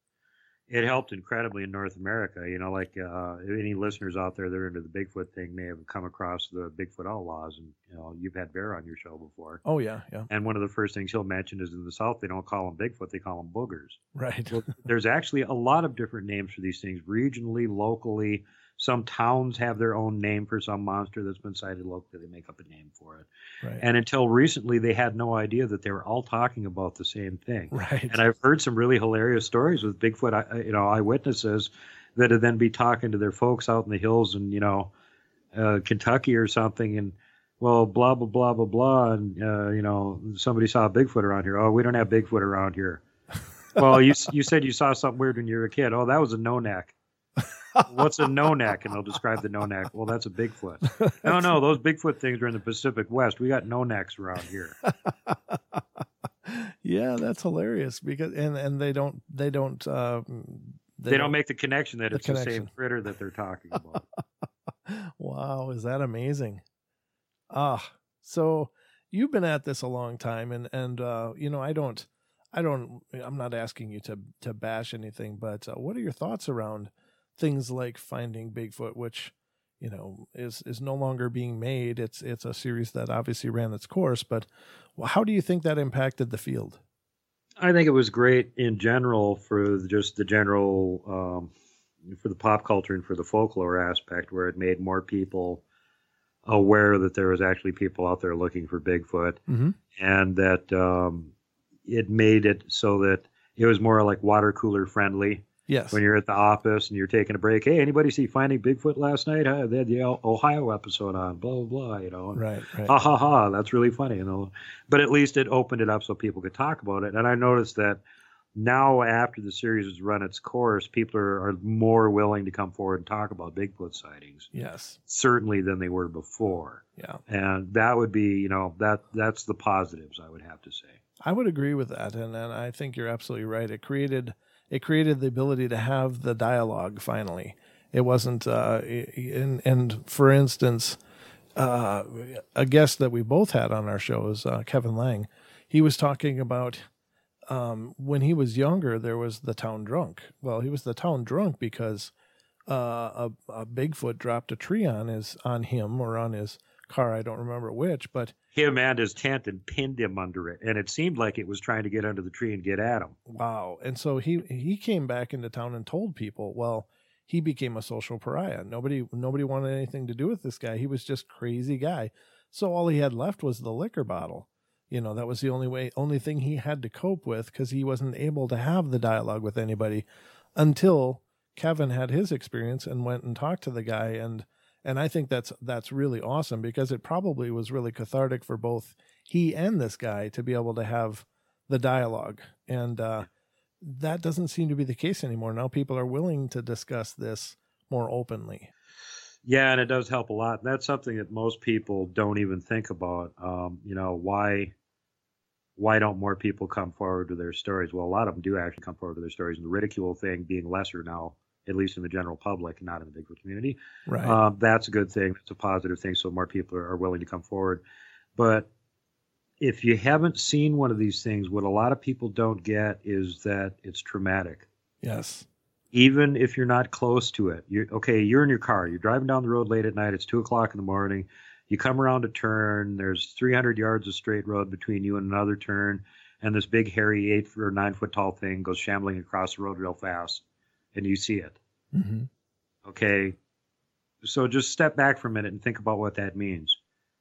[SPEAKER 2] It helped incredibly in North America. You know, like uh, any listeners out there that are into the Bigfoot thing may have come across the Bigfoot Outlaws, and you know, you've had Bear on your show before.
[SPEAKER 1] Oh yeah, yeah,
[SPEAKER 2] And one of the first things he'll mention is in the South they don't call them Bigfoot, they call them boogers.
[SPEAKER 1] right.
[SPEAKER 2] Well, there's actually a lot of different names for these things, regionally, locally. Some towns have their own name for some monster that's been sighted locally. They make up a name for it.
[SPEAKER 1] Right.
[SPEAKER 2] And until recently, they had no idea that they were all talking about the same thing.
[SPEAKER 1] Right.
[SPEAKER 2] And I've heard some really hilarious stories with Bigfoot, you know, eyewitnesses that would then be talking to their folks out in the hills in, you know, uh, Kentucky or something, and well, blah blah blah blah blah, and uh, you know, somebody saw a Bigfoot around here. Oh, we don't have Bigfoot around here. Well, you you said you saw something weird when you were a kid. Oh, that was a no neck. What's a no neck? And they'll describe the no neck. Well, that's a Bigfoot. No, no, those Bigfoot things are in the Pacific West. We got no necks around here.
[SPEAKER 1] Yeah, that's hilarious because and and they don't they don't uh,
[SPEAKER 2] they, they don't, don't make the connection that
[SPEAKER 1] the
[SPEAKER 2] it's
[SPEAKER 1] connection.
[SPEAKER 2] the same critter that they're talking about.
[SPEAKER 1] Wow, is that amazing? Ah, so you've been at this a long time, and and uh, you know I don't I don't I'm not asking you to to bash anything, but uh, what are your thoughts around things like Finding Bigfoot, which you know is is no longer being made? It's it's a series that obviously ran its course, but how do you think that impacted the field?
[SPEAKER 2] I think it was great in general for just the general um, for the pop culture and for the folklore aspect, where it made more people aware that there was actually people out there looking for Bigfoot,
[SPEAKER 1] mm-hmm.
[SPEAKER 2] and that um, it made it so that it was more like water cooler friendly.
[SPEAKER 1] Yes.
[SPEAKER 2] When you're at the office and you're taking a break, hey, anybody see Finding Bigfoot last night? Huh? They had the Ohio episode on, blah, blah, blah, you know.
[SPEAKER 1] Right, right.
[SPEAKER 2] Ha, ha, ha, that's really funny, you know. But at least it opened it up so people could talk about it. And I noticed that now after the series has run its course, people are, are more willing to come forward and talk about Bigfoot sightings.
[SPEAKER 1] Yes.
[SPEAKER 2] Certainly than they were before.
[SPEAKER 1] Yeah.
[SPEAKER 2] And that would be, you know, that that's the positives, I would have to say.
[SPEAKER 1] I would agree with that. And, and I think you're absolutely right. It created... It created the ability to have the dialogue finally. It wasn't, uh, and, and for instance, uh, a guest that we both had on our shows, uh, Kevin Lang, he was talking about um, when he was younger, there was the town drunk. Well, he was the town drunk because uh, a, a Bigfoot dropped a tree on his on him or on his car. I don't remember which, but
[SPEAKER 2] him and his tent and pinned him under it, and it seemed like it was trying to get under the tree and get at him.
[SPEAKER 1] Wow. And so he he came back into town and told people, well, he became a social pariah. Nobody nobody wanted anything to do with this guy. He was just crazy guy. So all he had left was the liquor bottle. You know, that was the only way, only thing he had to cope with, because he wasn't able to have the dialogue with anybody until Kevin had his experience and went and talked to the guy. And, and I think that's, that's really awesome, because it probably was really cathartic for both he and this guy to be able to have the dialogue. And, uh, that doesn't seem to be the case anymore. Now people are willing to discuss this more openly.
[SPEAKER 2] Yeah, and it does help a lot. That's something that most people don't even think about. Um, you know, why why don't more people come forward to their stories? Well, a lot of them do actually come forward to their stories, and the ridicule thing being lesser now, at least in the general public, not in the Bigfoot community.
[SPEAKER 1] Right.
[SPEAKER 2] Um, that's a good thing. It's a positive thing, so more people are, are willing to come forward. But if you haven't seen one of these things, what a lot of people don't get is that it's traumatic.
[SPEAKER 1] Yes.
[SPEAKER 2] Even if you're not close to it, you're okay. You're in your car. You're driving down the road late at night. It's two o'clock in the morning. You come around a turn. There's three hundred yards of straight road between you and another turn, and this big, hairy, eight or nine foot tall thing goes shambling across the road real fast, and you see it.
[SPEAKER 1] Mm-hmm.
[SPEAKER 2] Okay, so just step back for a minute and think about what that means.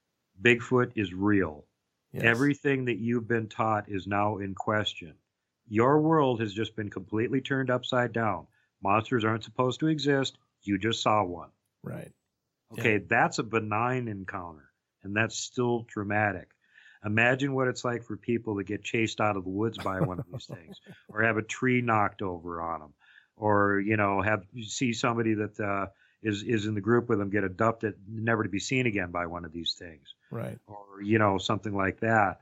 [SPEAKER 2] Bigfoot is real.
[SPEAKER 1] Yes.
[SPEAKER 2] Everything that you've been taught is now in question. Your world has just been completely turned upside down. Monsters aren't supposed to exist. You just saw one.
[SPEAKER 1] Right.
[SPEAKER 2] Okay,
[SPEAKER 1] Yeah.
[SPEAKER 2] That's a benign encounter, and that's still dramatic. Imagine what it's like for people to get chased out of the woods by one of these things, or have a tree knocked over on them, or, you know, have you see somebody that uh, is is in the group with them get abducted, never to be seen again by one of these things.
[SPEAKER 1] Right.
[SPEAKER 2] Or, you know, something like that.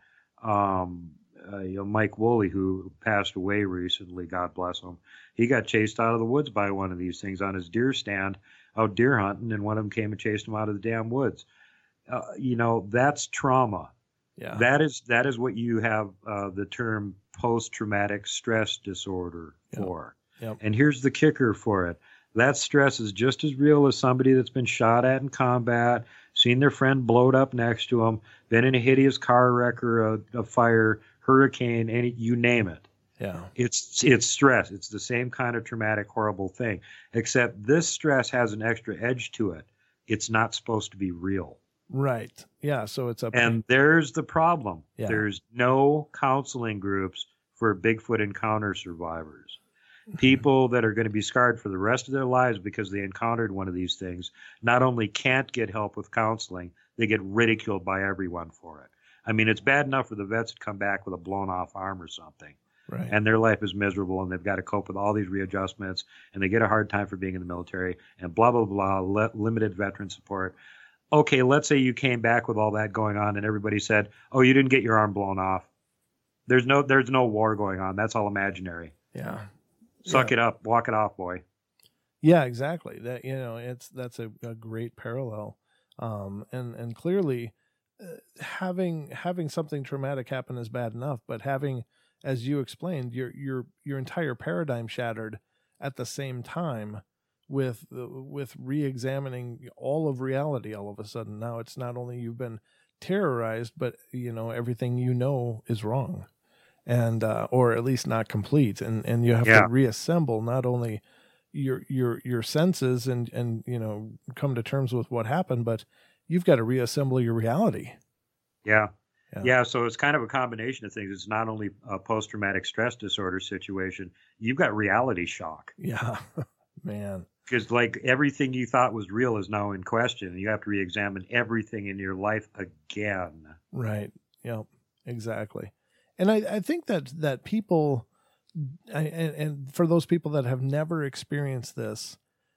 [SPEAKER 2] Um, uh, you know, Mike Woolley, who passed away recently, God bless him, he got chased out of the woods by one of these things on his deer stand out deer hunting, and one of them came and chased him out of the damn woods. Uh, you know, that's trauma.
[SPEAKER 1] Yeah.
[SPEAKER 2] That is that is what you have uh, the term post-traumatic stress disorder for.
[SPEAKER 1] Yep. Yep.
[SPEAKER 2] And here's the kicker for it. That stress is just as real as somebody that's been shot at in combat, seen their friend blowed up next to them, been in a hideous car wreck or a, a fire, hurricane, any you name it.
[SPEAKER 1] Yeah.
[SPEAKER 2] It's it's stress. It's the same kind of traumatic, horrible thing, except this stress has an extra edge to it. It's not supposed to be real.
[SPEAKER 1] Right. Yeah. So it's a
[SPEAKER 2] And there's the problem.
[SPEAKER 1] Yeah.
[SPEAKER 2] There's no counseling groups for Bigfoot encounter survivors. People that are going to be scarred for the rest of their lives because they encountered one of these things not only can't get help with counseling, they get ridiculed by everyone for it. I mean, it's bad enough for the vets to come back with a blown off arm or something.
[SPEAKER 1] Right.
[SPEAKER 2] And their life is miserable, and they've got to cope with all these readjustments, and they get a hard time for being in the military, and blah, blah, blah, le- limited veteran support. Okay, let's say you came back with all that going on, and everybody said, oh, you didn't get your arm blown off. There's no there's no war going on. That's all imaginary.
[SPEAKER 1] Yeah.
[SPEAKER 2] Suck
[SPEAKER 1] Yeah.
[SPEAKER 2] it up. Walk it off, boy.
[SPEAKER 1] Yeah, exactly. That, you know, it's, that's a, a great parallel. Um, and, and clearly uh, having, having something traumatic happen is bad enough, but having, as you explained, your, your, your entire paradigm shattered at the same time with, uh, with re-examining all of reality all of a sudden. Now it's not only you've been terrorized, but, you know, everything you know is wrong. And uh, or at least not complete, and and you have
[SPEAKER 2] Yeah.
[SPEAKER 1] to reassemble not only your your your senses and and you know come to terms with what happened, but you've got to reassemble your reality.
[SPEAKER 2] Yeah.
[SPEAKER 1] Yeah.
[SPEAKER 2] Yeah, so it's kind of a combination of things. It's not only a post-traumatic stress disorder situation. You've got reality shock.
[SPEAKER 1] Yeah, man.
[SPEAKER 2] Because, like, everything you thought was real is now in question. And you have to re-examine everything in your life again.
[SPEAKER 1] Right. Yep. Exactly. And I, I think that that people, I, and, and for those people that have never experienced this,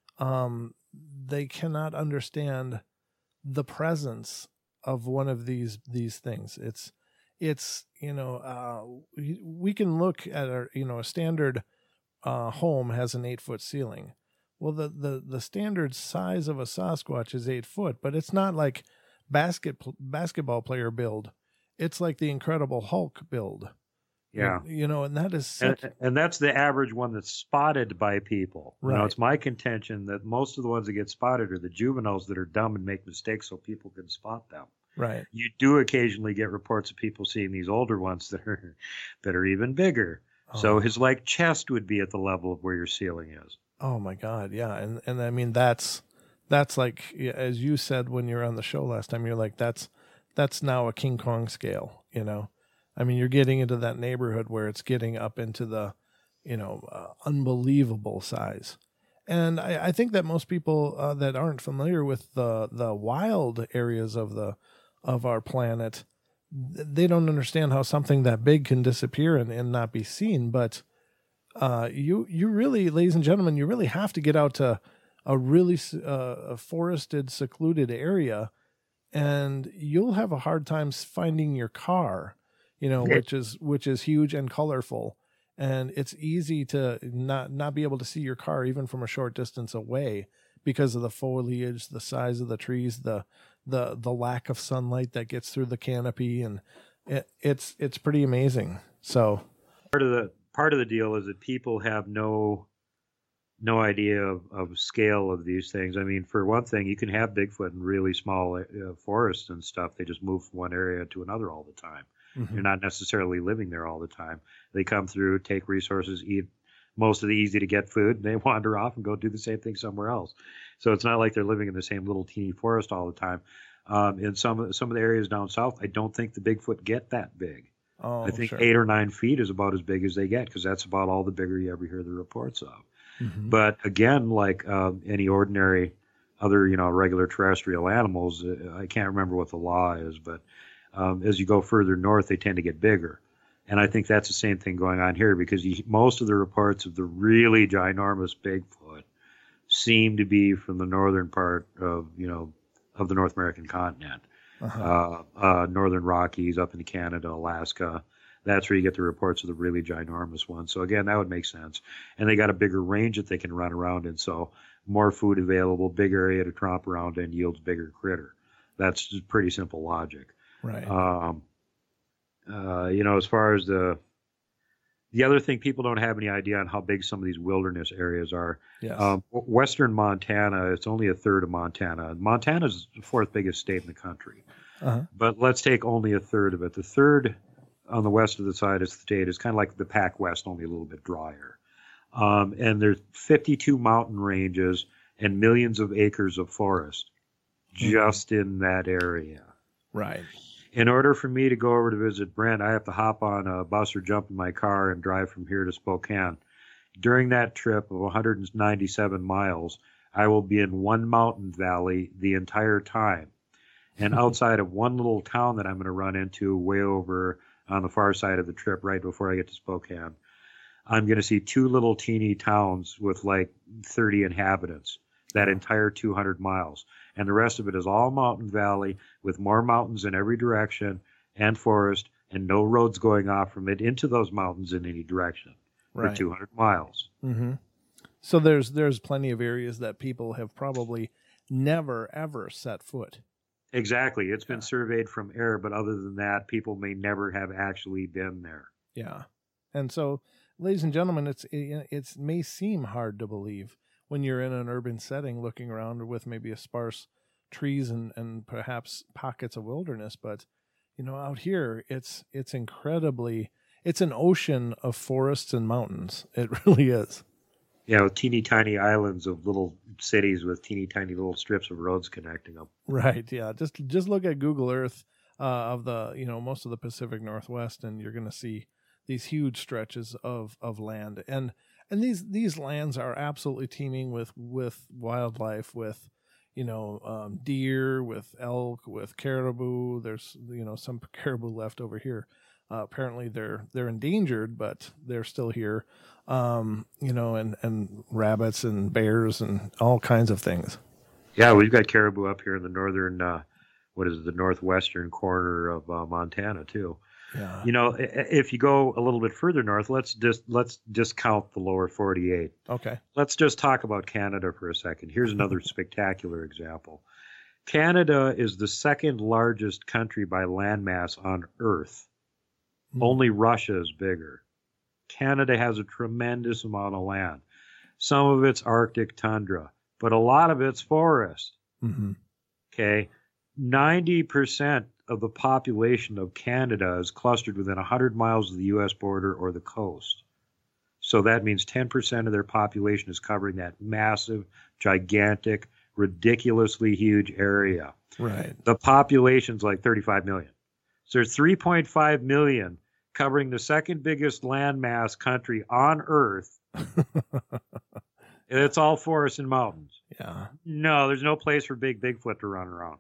[SPEAKER 1] um, they cannot understand the presence of one of these these things. It's it's you know uh, we, we can look at our you know a standard uh, home has an eight foot ceiling. Well, the, the the standard size of a Sasquatch is eight foot, but it's not like basket basketball player build. It's like the Incredible Hulk build.
[SPEAKER 2] Yeah.
[SPEAKER 1] You, you know, and that is such...
[SPEAKER 2] And, and that's the average one that's spotted by people.
[SPEAKER 1] Right.
[SPEAKER 2] You know, it's my contention that most of the ones that get spotted are the juveniles that are dumb and make mistakes so people can spot them.
[SPEAKER 1] Right.
[SPEAKER 2] You do occasionally get reports of people seeing these older ones that are that are even bigger.
[SPEAKER 1] Oh.
[SPEAKER 2] So his like chest would be at the level of where your ceiling is.
[SPEAKER 1] Oh my God. Yeah. And, and I mean, that's, that's like, as you said, when you were on the show last time, you're like, that's, that's now a King Kong scale, you know? I mean, you're getting into that neighborhood where it's getting up into the, you know, uh, unbelievable size. And I, I think that most people uh, that aren't familiar with the the wild areas of the of our planet, they don't understand how something that big can disappear and, and not be seen. But uh, you you really, ladies and gentlemen, you really have to get out to a really uh, a forested, secluded area, and you'll have a hard time finding your car, you know, which is which is huge and colorful. And it's easy to not, not be able to see your car even from a short distance away because of the foliage, the size of the trees, the the the lack of sunlight that gets through the canopy, and it, it's it's pretty amazing. So
[SPEAKER 2] part of the part of the deal is that people have no no idea of, of scale of these things. I mean, for one thing, you can have Bigfoot in really small uh, forests and stuff. They just move from one area to another all the time. Mm-hmm. You're not necessarily living there all the time. They come through, take resources, eat most of the easy to get food, and they wander off and go do the same thing somewhere else. So it's not like they're living in the same little teeny forest all the time. Um, in some some of the areas down south, I don't think the Bigfoot get that big.
[SPEAKER 1] Oh,
[SPEAKER 2] I think
[SPEAKER 1] sure.
[SPEAKER 2] eight or nine feet is about as big as they get, because that's about all the bigger you ever hear the reports of. Mm-hmm. But again, like um, any ordinary other, you know, regular terrestrial animals, uh, I can't remember what the law is, but um, as you go further north, they tend to get bigger. And I think that's the same thing going on here, because you, most of the reports of the really ginormous Bigfoot seem to be from the northern part of, you know, of the North American continent. Uh-huh. uh, uh, Northern Rockies, up into Canada, Alaska. That's where you get the reports of the really ginormous ones. So again, that would make sense. And they got a bigger range that they can run around in. So more food available, big area to tromp around in, yields bigger critter. That's just pretty simple logic.
[SPEAKER 1] Right.
[SPEAKER 2] Um, uh, you know, as far as the the other thing, people don't have any idea on how big some of these wilderness areas are.
[SPEAKER 1] Yes.
[SPEAKER 2] Um, Western Montana, it's only a third of Montana. Montana's the fourth biggest state in the country. Uh-huh. But let's take only a third of it. The third on the west of the side of the state is kind of like the Pac West, only a little bit drier. Um, and there's fifty-two mountain ranges and millions of acres of forest just mm-hmm. in that area.
[SPEAKER 1] Right.
[SPEAKER 2] In order for me to go over to visit Brent, I have to hop on a bus or jump in my car and drive from here to Spokane. During that trip of one hundred ninety-seven miles, I will be in one mountain valley the entire time. And outside of one little town that I'm going to run into way over on the far side of the trip, right before I get to Spokane, I'm going to see two little teeny towns with like thirty inhabitants, that entire two hundred miles. And the rest of it is all mountain valley with more mountains in every direction and forest, and no roads going off from it into those mountains in any direction
[SPEAKER 1] right.
[SPEAKER 2] for two hundred miles.
[SPEAKER 1] Mm-hmm. So there's there's plenty of areas that people have probably never, ever set foot.
[SPEAKER 2] Exactly. It's been yeah. surveyed from air, but other than that, people may never have actually been there.
[SPEAKER 1] Yeah. And so, ladies and gentlemen, it's it, it's may seem hard to believe when you're in an urban setting looking around with maybe a sparse trees and, and perhaps pockets of wilderness. But, you know, out here, it's it's incredibly, it's an ocean of forests and mountains. It really is.
[SPEAKER 2] Yeah, with teeny tiny islands of little cities with teeny tiny little strips of roads connecting them.
[SPEAKER 1] Right. Yeah. Just just look at Google Earth uh, of the, you know, most of the Pacific Northwest, and you're going to see these huge stretches of, of land. And and these these lands are absolutely teeming with, with wildlife, with, you know, um, deer, with elk, with caribou. There's, you know, some caribou left over here. Uh, apparently they're they're endangered, but they're still here. Um, you know, and, and rabbits and bears and all kinds of things.
[SPEAKER 2] Yeah, we've got caribou up here in the northern, uh, what is it, the northwestern corner of uh, Montana too.
[SPEAKER 1] Yeah.
[SPEAKER 2] You know, if you go a little bit further north, let's just let's discount the lower forty-eight.
[SPEAKER 1] Okay.
[SPEAKER 2] Let's just talk about Canada for a second. Here's another spectacular example. Canada is the second largest country by landmass on Earth. Mm. Only Russia is bigger. Canada has a tremendous amount of land. Some of it's Arctic tundra, but a lot of it's forest.
[SPEAKER 1] Mm-hmm.
[SPEAKER 2] Okay. ninety percent of the population of Canada is clustered within one hundred miles of the U S border or the coast. So that means ten percent of their population is covering that massive, gigantic, ridiculously huge area.
[SPEAKER 1] Right.
[SPEAKER 2] The population's like thirty-five million. So there's three point five million covering the second biggest landmass country on Earth. It's all forests and mountains.
[SPEAKER 1] Yeah.
[SPEAKER 2] No, there's no place for big Bigfoot to run around.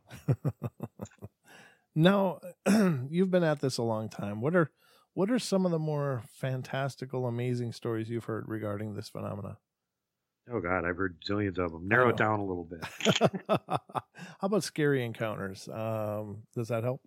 [SPEAKER 1] Now, you've been at this a long time. What are what are some of the more fantastical, amazing stories you've heard regarding this phenomena?
[SPEAKER 2] Oh God, I've heard zillions of them. Narrow it down a little bit.
[SPEAKER 1] How about scary encounters? Um, does that help?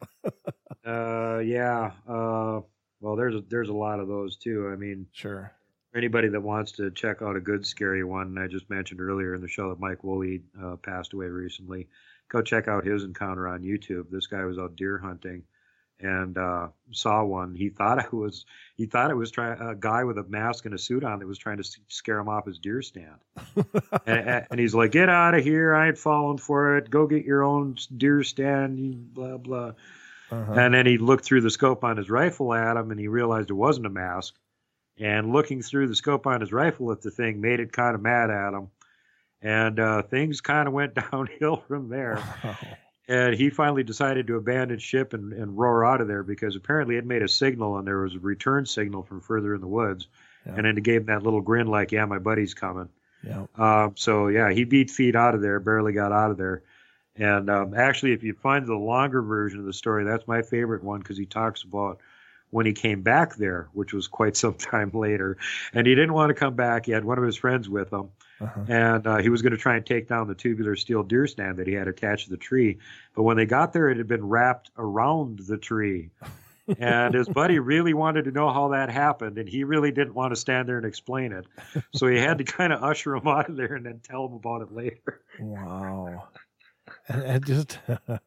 [SPEAKER 2] uh, yeah. Uh, well, there's a, there's a lot of those too. I mean,
[SPEAKER 1] sure.
[SPEAKER 2] Anybody that wants to check out a good scary one, I just mentioned earlier in the show that Mike Woolley uh, passed away recently. Go check out his encounter on YouTube. This guy was out deer hunting and uh, saw one. He thought it was he thought it was try, a guy with a mask and a suit on that was trying to scare him off his deer stand. and, and he's like, "Get out of here! I ain't falling for it. Go get your own deer stand." You blah blah. Uh-huh. And then he looked through the scope on his rifle at him, and he realized it wasn't a mask. And looking through the scope on his rifle at the thing made it kind of mad at him. And uh, things kind of went downhill from there. Wow. And he finally decided to abandon ship and, and roar out of there because apparently it made a signal and there was a return signal from further in the woods. Yeah. And then it gave him that little grin like, yeah, my buddy's coming. Yeah. Um, so, yeah, he beat feet out of there, barely got out of there. And um, actually, if you find the longer version of the story, that's my favorite one because he talks about when he came back there, which was quite some time later. And he didn't want to come back. He had one of his friends with him. Uh-huh. And uh, he was going to try and take down the tubular steel deer stand that he had attached to the tree. But when they got there, it had been wrapped around the tree. And his buddy really wanted to know how that happened. And he really didn't want to stand there and explain it. So he had to kind of usher him out of there and then tell him about it later.
[SPEAKER 1] Wow. And, and just,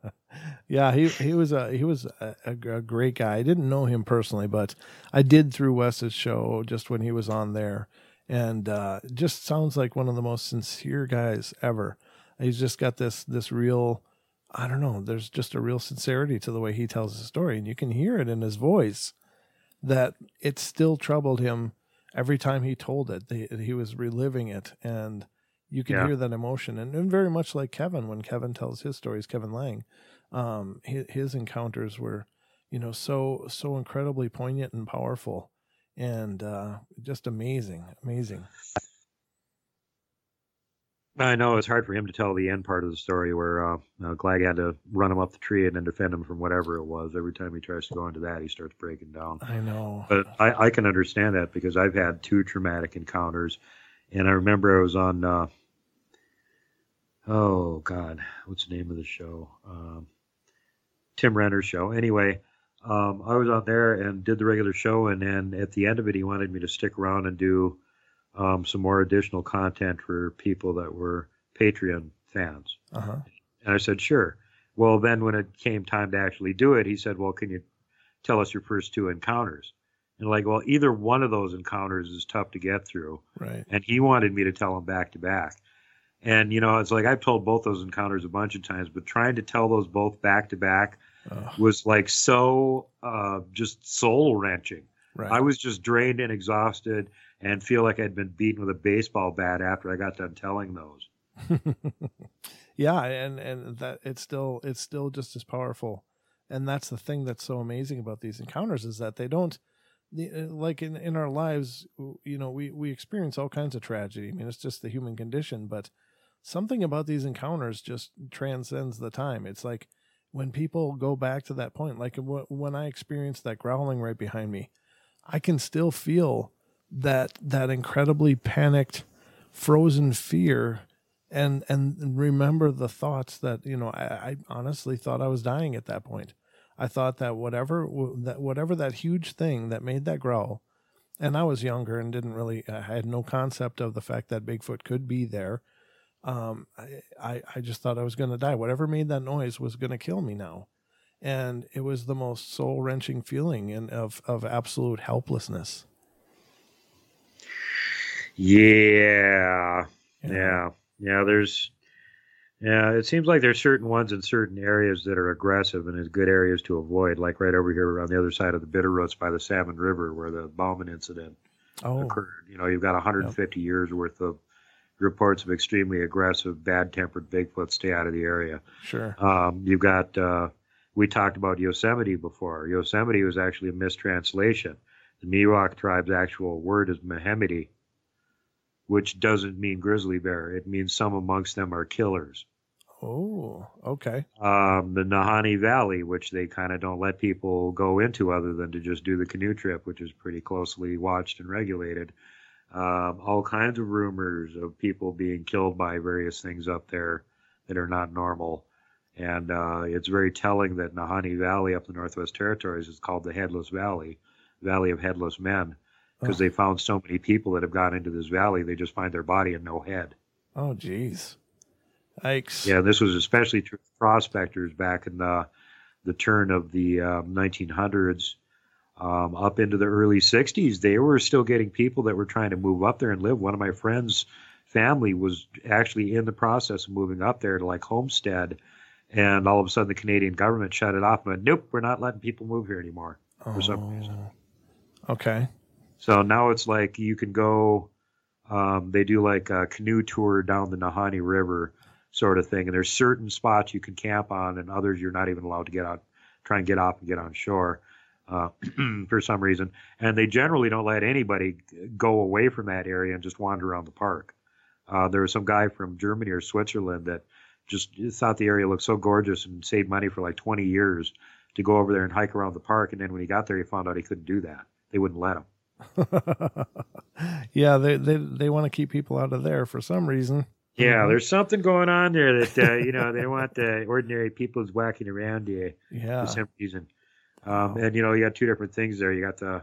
[SPEAKER 1] yeah, he, he was a, he was a, a great guy. I didn't know him personally, but I did through Wes's show just when he was on there. And uh, just sounds like one of the most sincere guys ever. He's just got this this real, I don't know, there's just a real sincerity to the way he tells the story. And you can hear it in his voice that it still troubled him every time he told it. He, he was reliving it. And you can yeah. hear that emotion. And, and very much like Kevin, when Kevin tells his stories, Kevin Lang, um, his, his encounters were, you know, so so incredibly poignant and powerful. And uh, just amazing, amazing.
[SPEAKER 2] I know it's hard for him to tell the end part of the story where uh, uh, Glag had to run him up the tree and then defend him from whatever it was. Every time he tries to go into that, he starts breaking down.
[SPEAKER 1] I know.
[SPEAKER 2] But I, I can understand that because I've had two traumatic encounters. And I remember I was on, uh, oh, God, what's the name of the show? Um, Tim Renner's show. Anyway. Um, I was out there and did the regular show, and then at the end of it, he wanted me to stick around and do um, some more additional content for people that were Patreon fans. Uh-huh. And I said, sure. Well, then when it came time to actually do it, he said, well, can you tell us your first two encounters? And like, well, either one of those encounters is tough to get through.
[SPEAKER 1] Right.
[SPEAKER 2] And he wanted me to tell them back to back. And, you know, it's like I've told both those encounters a bunch of times, but trying to tell those both back to back was like so uh, just soul wrenching.
[SPEAKER 1] Right.
[SPEAKER 2] I was just drained and exhausted and feel like I'd been beaten with a baseball bat after I got done telling those.
[SPEAKER 1] Yeah. And, and that it's still, it's still just as powerful. And that's the thing that's so amazing about these encounters is that they don't, like in, in our lives, you know, we, we experience all kinds of tragedy. I mean, it's just the human condition, but something about these encounters just transcends the time. It's like, when people go back to that point, like when I experienced that growling right behind me, I can still feel that that incredibly panicked, frozen fear, and and remember the thoughts that, you know, I, I honestly thought I was dying at that point. I thought that whatever that whatever that huge thing that made that growl, and I was younger and didn't really, I had no concept of the fact that Bigfoot could be there. Um, I, I just thought I was going to die. Whatever made that noise was going to kill me now. And it was the most soul wrenching feeling and of, of absolute helplessness.
[SPEAKER 2] Yeah.
[SPEAKER 1] Yeah.
[SPEAKER 2] Yeah. Yeah. There's, yeah, it seems like there's certain ones in certain areas that are aggressive and is good areas to avoid. Like right over here on the other side of the Bitterroots by the Salmon River where the Bauman incident oh. occurred. You know, you've got one hundred fifty yep. years worth of reports of extremely aggressive, bad-tempered Bigfoot. Stay out of the area.
[SPEAKER 1] Sure.
[SPEAKER 2] Um, you've got uh, We talked about Yosemite before. Yosemite was actually a mistranslation. The Miwok tribe's actual word is Mehemeti, which doesn't mean grizzly bear. It means some amongst them are killers.
[SPEAKER 1] Oh, okay.
[SPEAKER 2] Um, the Nahanni Valley, which they kind of don't let people go into other than to just do the canoe trip, which is pretty closely watched and regulated. Um, all kinds of rumors of people being killed by various things up there that are not normal. And uh, it's very telling that Nahanni Valley up the Northwest Territories is called the Headless Valley, Valley of Headless Men, because oh. they found so many people that have gone into this valley, they just find their body and no head.
[SPEAKER 1] Oh, geez. Yikes.
[SPEAKER 2] Yeah, this was especially true for prospectors back in the, the turn of the um, nineteen hundreds. Um, up into the early sixties, they were still getting people that were trying to move up there and live. One of my friends' family was actually in the process of moving up there to like homestead, and all of a sudden the Canadian government shut it off and went, nope, we're not letting people move here anymore for oh, some reason.
[SPEAKER 1] Okay.
[SPEAKER 2] So now it's like you can go, um, they do like a canoe tour down the Nahanni River sort of thing, and there's certain spots you can camp on and others you're not even allowed to get out, try and get off and get on shore. Uh, for some reason, and they generally don't let anybody go away from that area and just wander around the park. Uh, there was some guy from Germany or Switzerland that just thought the area looked so gorgeous and saved money for like twenty years to go over there and hike around the park, and then when he got there, he found out he couldn't do that. They wouldn't let him.
[SPEAKER 1] Yeah, they they they want to keep people out of there for some reason.
[SPEAKER 2] Yeah,
[SPEAKER 1] mm-hmm.
[SPEAKER 2] There's something going on there that uh, you know they don't want the ordinary people whacking around you
[SPEAKER 1] yeah.
[SPEAKER 2] for some reason. Um, and, you know, you got two different things there. You got the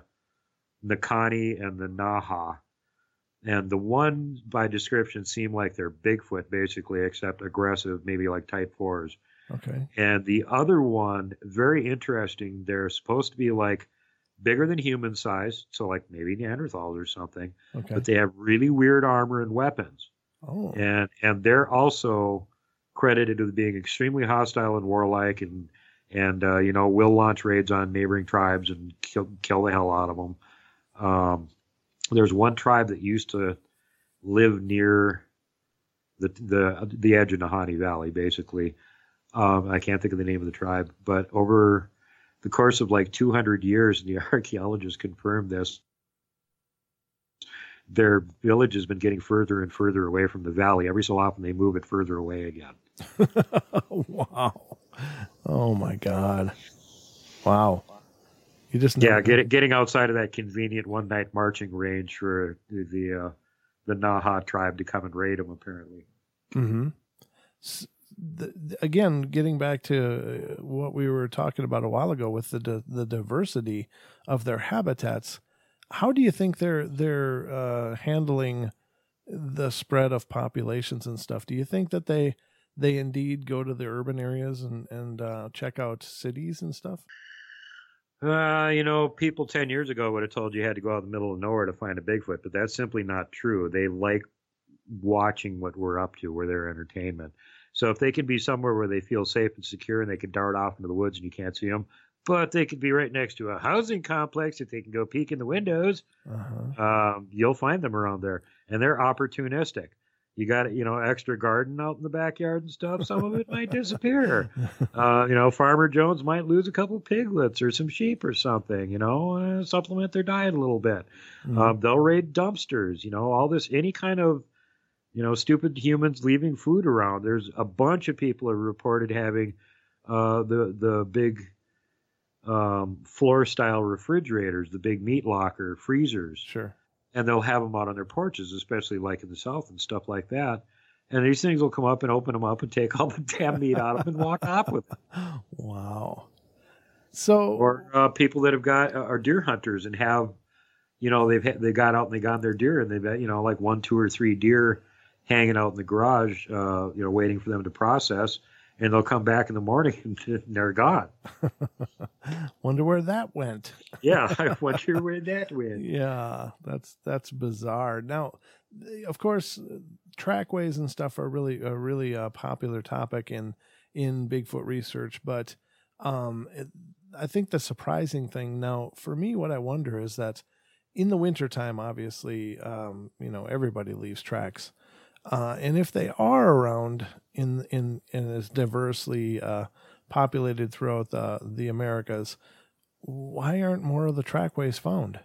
[SPEAKER 2] Nakani and the Naha. And the one, by description, seem like they're Bigfoot, basically, except aggressive, maybe like type fours.
[SPEAKER 1] Okay.
[SPEAKER 2] And the other one, very interesting, they're supposed to be like bigger than human size, so like maybe Neanderthals or something.
[SPEAKER 1] Okay.
[SPEAKER 2] But they have really weird armor and weapons.
[SPEAKER 1] Oh.
[SPEAKER 2] And, and they're also credited with being extremely hostile and warlike and And, uh, you know, will launch raids on neighboring tribes and kill, kill the hell out of them. Um, there's one tribe that used to live near the the the edge of Nahanni Valley, basically. Um, I can't think of the name of the tribe, but over the course of like two hundred years, and the archaeologists confirmed this, their village has been getting further and further away from the valley. Every so often, they move it further away again.
[SPEAKER 1] Wow. Oh my God. Wow. You just
[SPEAKER 2] yeah, get, getting outside of that convenient one night marching range for the the, uh, the Naha tribe to come and raid them, apparently.
[SPEAKER 1] Mm-hmm. S- the, again, getting back to what we were talking about a while ago with the the diversity of their habitats, how do you think they're they're uh, handling the spread of populations and stuff? Do you think that they they indeed go to the urban areas and, and uh, check out cities and stuff?
[SPEAKER 2] Uh, you know, people ten years ago would have told you you had to go out in the middle of nowhere to find a Bigfoot, but that's simply not true. They like watching what we're up to, where their entertainment. So if they can be somewhere where they feel safe and secure and they can dart off into the woods and you can't see them, but they could be right next to a housing complex that they can go peek in the windows, uh-huh. um, you'll find them around there. And they're opportunistic. You got, you know, extra garden out in the backyard and stuff. Some of it might disappear. Uh, you know, Farmer Jones might lose a couple piglets or some sheep or something, you know, uh, supplement their diet a little bit. Mm-hmm. Um, they'll raid dumpsters, you know, all this, any kind of, you know, stupid humans leaving food around. There's a bunch of people are reported having uh, the, the big um, floor style refrigerators, the big meat locker freezers.
[SPEAKER 1] Sure.
[SPEAKER 2] And they'll have them out on their porches, especially like in the South and stuff like that. And these things will come up and open them up and take all the damn meat out of them and walk off with them.
[SPEAKER 1] Wow. So,
[SPEAKER 2] or uh, people that have got uh, are deer hunters and have, you know, they've they got out and they got their deer and they've got, you know, like one, two, or three deer hanging out in the garage, uh, you know, waiting for them to process. And they'll come back in the morning and they're gone.
[SPEAKER 1] Wonder where that went.
[SPEAKER 2] Yeah, I wonder where that went.
[SPEAKER 1] Yeah, that's that's bizarre. Now, of course, trackways and stuff are really a really uh, popular topic in in Bigfoot research. But um, it, I think the surprising thing now for me, what I wonder is that in the wintertime, obviously, um, you know, everybody leaves tracks. Uh, and if they are around in in in as diversely uh, populated throughout the the Americas. Why aren't more of the trackways found?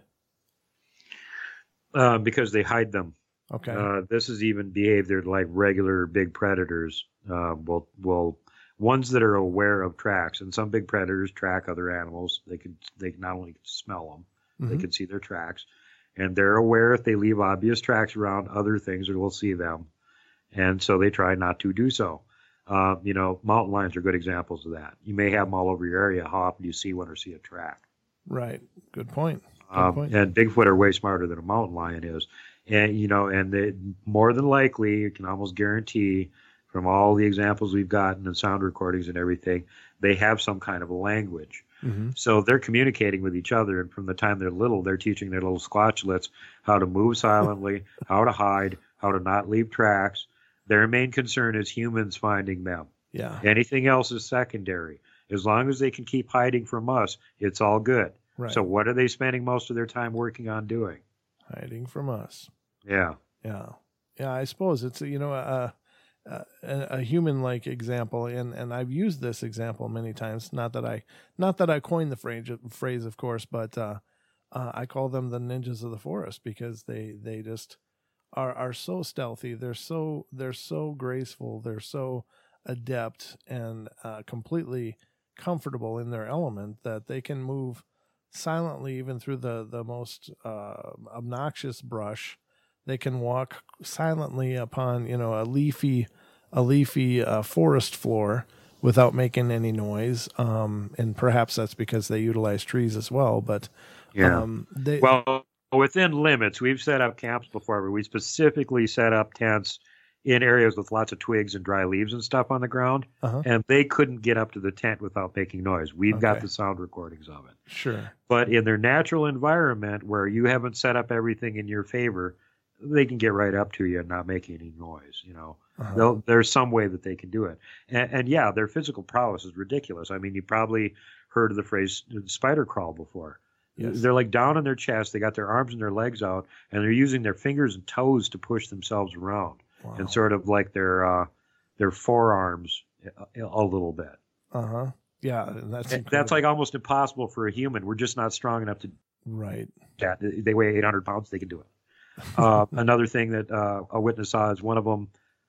[SPEAKER 2] Uh, because they hide them.
[SPEAKER 1] Okay.
[SPEAKER 2] Uh, this is even behavior like regular big predators. Uh, will will ones that are aware of tracks, and some big predators track other animals. They can they can not only smell them,
[SPEAKER 1] Mm-hmm.
[SPEAKER 2] they can see their tracks, and they're aware if they leave obvious tracks around other things, it will see them, and so they try not to do so. Uh, you know, mountain lions are good examples of that. You may have them all over your area. How often do you see one or see a track?
[SPEAKER 1] Right. Good point. Good
[SPEAKER 2] Um,
[SPEAKER 1] point.
[SPEAKER 2] and Bigfoot are way smarter than a mountain lion is. And, you know, and they, more than likely, you can almost guarantee from all the examples we've gotten and sound recordings and everything, they have some kind of a language.
[SPEAKER 1] Mm-hmm.
[SPEAKER 2] So they're communicating with each other. And from the time they're little, they're teaching their little squatchlets how to move silently, how to hide, how to not leave tracks. Their main concern is humans finding them.
[SPEAKER 1] Yeah.
[SPEAKER 2] Anything else is secondary. As long as they can keep hiding from us, it's all good.
[SPEAKER 1] Right.
[SPEAKER 2] So what are they spending most of their time working on doing?
[SPEAKER 1] Hiding from us.
[SPEAKER 2] Yeah.
[SPEAKER 1] Yeah. Yeah. I suppose it's, you know, a, a, a human-like example. And, and I've used this example many times. Not that I, not that I coined the phrase, phrase of course, but uh, uh, I call them the ninjas of the forest because they, they just are, are so stealthy. They're so, they're so graceful. They're so adept and uh, completely comfortable in their element that they can move silently even through the the most uh, obnoxious brush. They can walk silently upon, you know, a leafy a leafy uh, forest floor without making any noise. Um, and perhaps that's because they utilize trees as well. But
[SPEAKER 2] Yeah.
[SPEAKER 1] um, they,
[SPEAKER 2] Well, within limits, we've set up camps before where we specifically set up tents in areas with lots of twigs and dry leaves and stuff on the ground,
[SPEAKER 1] uh-huh.
[SPEAKER 2] and they couldn't get up to the tent without making noise. We've got
[SPEAKER 1] Okay.
[SPEAKER 2] the sound recordings of it.
[SPEAKER 1] Sure.
[SPEAKER 2] But in their natural environment where you haven't set up everything in your favor, they can get right up to you and not make any noise. You know,
[SPEAKER 1] Uh-huh.
[SPEAKER 2] They'll, there's some way that they can do it. And, and yeah, their physical prowess is ridiculous. I mean, you probably heard of the phrase spider crawl before.
[SPEAKER 1] Yes.
[SPEAKER 2] They're like down on their chest. They got their arms and their legs out, and they're using their fingers and toes to push themselves around.
[SPEAKER 1] Wow.
[SPEAKER 2] And sort of like their uh, their forearms a, a little bit.
[SPEAKER 1] Uh-huh. Yeah. And that's,
[SPEAKER 2] And that's like almost impossible for a human. We're just not strong enough to do
[SPEAKER 1] right.
[SPEAKER 2] that. They weigh eight hundred pounds. They can do it. Uh, another thing that uh, a witness saw is one of them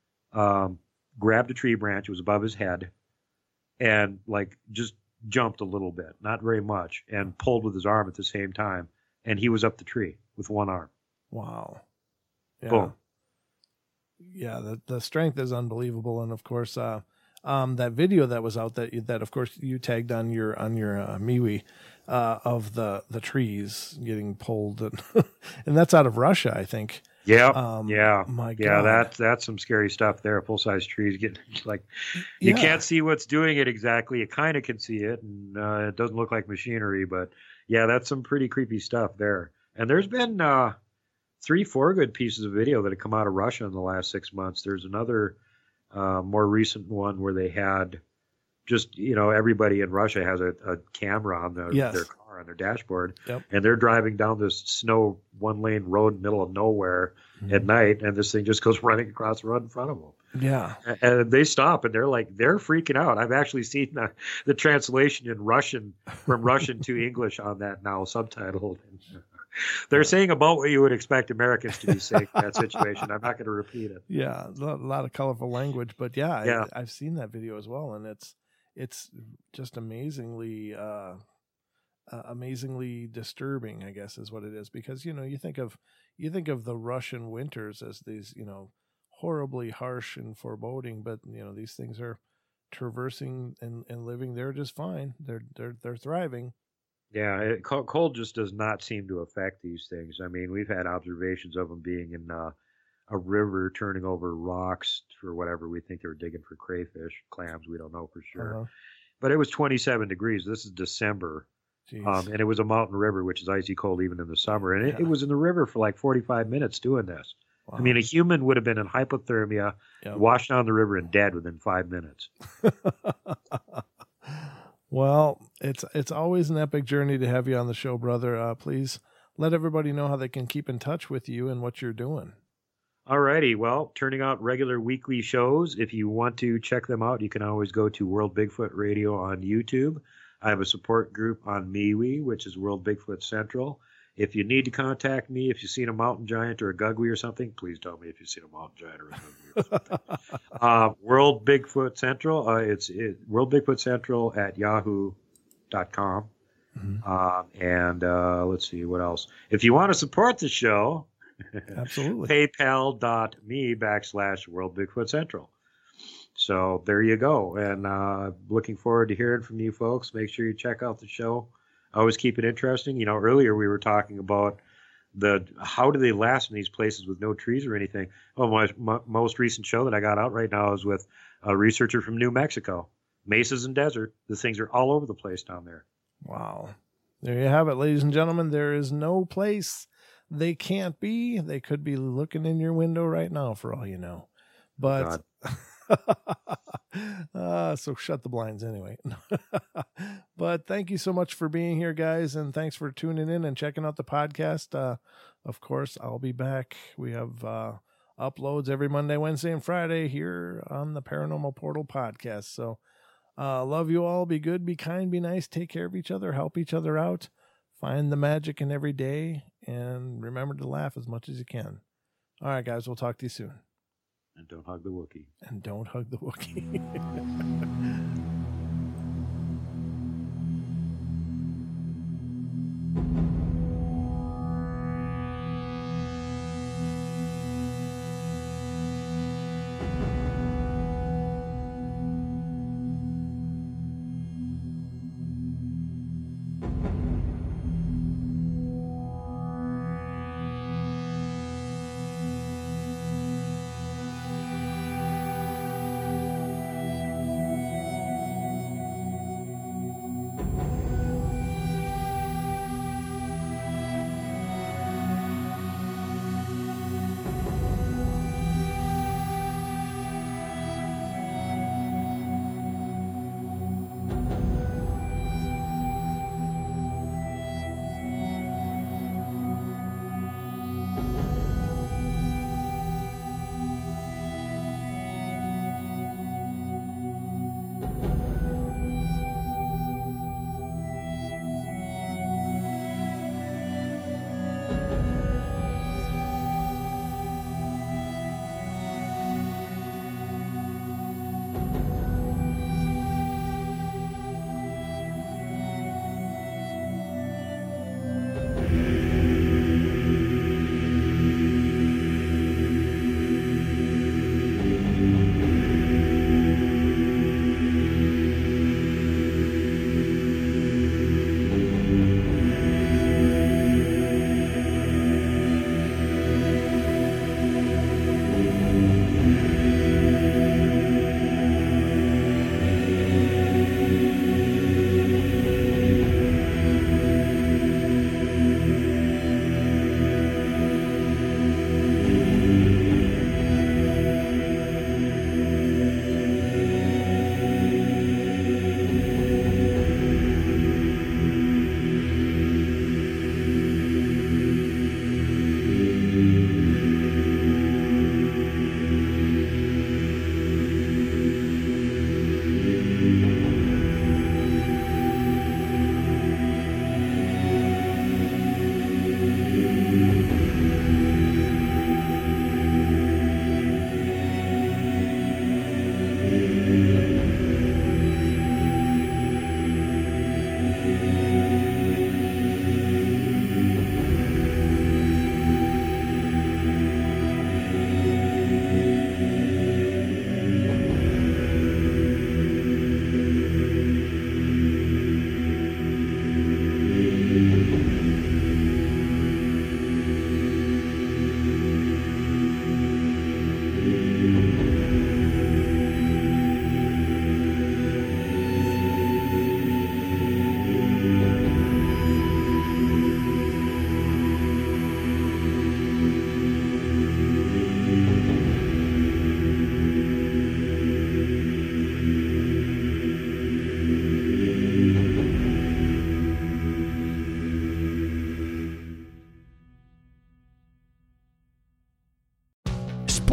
[SPEAKER 2] um, grabbed a tree branch. It was above his head and like just jumped a little bit, not very much, and pulled with his arm at the same time. And he was up the tree with one arm.
[SPEAKER 1] Wow. Yeah.
[SPEAKER 2] Boom.
[SPEAKER 1] Yeah, the the strength is unbelievable, and of course, uh, um, that video that was out that you, that of course you tagged on your on your uh, MeWe uh, of the the trees getting pulled, and and that's out of Russia, I think.
[SPEAKER 2] Yeah,
[SPEAKER 1] Um,
[SPEAKER 2] yeah,
[SPEAKER 1] my
[SPEAKER 2] yeah.
[SPEAKER 1] God.
[SPEAKER 2] That's that's some scary stuff there. Full size trees getting like you
[SPEAKER 1] Yeah.
[SPEAKER 2] can't see what's doing it exactly. You kind of can see it, and uh, it doesn't look like machinery, but yeah, that's some pretty creepy stuff there. And there's been uh, three, four good pieces of video that have come out of Russia in the last six months. There's another uh, more recent one where they had just, you know, everybody in Russia has a, a camera on their,
[SPEAKER 1] Yes.
[SPEAKER 2] their car, on their dashboard,
[SPEAKER 1] Yep.
[SPEAKER 2] and they're driving down this snow one lane road in the middle of nowhere
[SPEAKER 1] Mm-hmm.
[SPEAKER 2] at night, and this thing just goes running across the road in front of them.
[SPEAKER 1] Yeah.
[SPEAKER 2] And they stop, and they're like, they're freaking out. I've actually seen the, the translation in Russian, from Russian to English on that now, subtitled. They're saying about what you would expect Americans to be saying in that situation. I'm not going to repeat it.
[SPEAKER 1] Yeah, a lo- lot of colorful language, but yeah,
[SPEAKER 2] Yeah.
[SPEAKER 1] I, I've seen that video as well, and it's it's just amazingly uh, uh, amazingly disturbing, I guess, is what it is, because you know you think of you think of the Russian winters as these, you know, horribly harsh and foreboding, but you know these things are traversing and, and living there just fine. They're they're they're thriving.
[SPEAKER 2] Yeah, it, co- cold just does not seem to affect these things. I mean, we've had observations of them being in uh, a river, turning over rocks for whatever we think they were digging for crayfish, clams. We don't know for sure.
[SPEAKER 1] Uh-huh.
[SPEAKER 2] But it was twenty-seven degrees. This is December.
[SPEAKER 1] Jeez.
[SPEAKER 2] Um, and it was a mountain river, which is icy cold even in the summer. And it,
[SPEAKER 1] Yeah.
[SPEAKER 2] it was in the river for like forty-five minutes doing this.
[SPEAKER 1] Wow.
[SPEAKER 2] I mean, a human would have been in hypothermia,
[SPEAKER 1] Yep.
[SPEAKER 2] washed down the river, and dead within five minutes.
[SPEAKER 1] Well, it's it's always an epic journey to have you on the show, brother. Uh, please let everybody know how they can keep in touch with you and what you're doing.
[SPEAKER 2] Alrighty, well, turning out regular weekly shows. If you want to check them out, you can always go to World Bigfoot Radio on YouTube. I have a support group on MeWe, which is World Bigfoot Central. If you need to contact me, if you've seen a mountain giant or a gugwe or something, please tell me if you've seen a mountain giant or a gugwe or something. uh, World Bigfoot Central, uh, it's it, World Bigfoot Central at yahoo dot com. Mm-hmm. Um, and uh, let's see, what else? If you want to support the show,
[SPEAKER 1] absolutely,
[SPEAKER 2] paypal.me backslash World Bigfoot Central. So there you go. And uh, looking forward to hearing from you folks. Make sure you check out the show. I always keep it interesting. You know, earlier we were talking about the how do they last in these places with no trees or anything. Oh, my, my most recent show that I got out right now is with a researcher from New Mexico. Mesas and desert. The things are all over the place down there.
[SPEAKER 1] Wow. There you have it, ladies and gentlemen. There is no place they can't be. They could be looking in your window right now for all you know. But uh, so shut the blinds anyway. But thank you so much for being here, guys, and thanks for tuning in and checking out the podcast. Uh, of course, I'll be back. We have uh, uploads every Monday, Wednesday, and Friday here on the Paranormal Portal podcast. So uh, love you all. Be good, be kind, be nice. Take care of each other. Help each other out. Find the magic in every day. And remember to laugh as much as you can. All right, guys, we'll talk to you soon.
[SPEAKER 2] And don't hug the Wookiee.
[SPEAKER 1] And don't hug the Wookiee.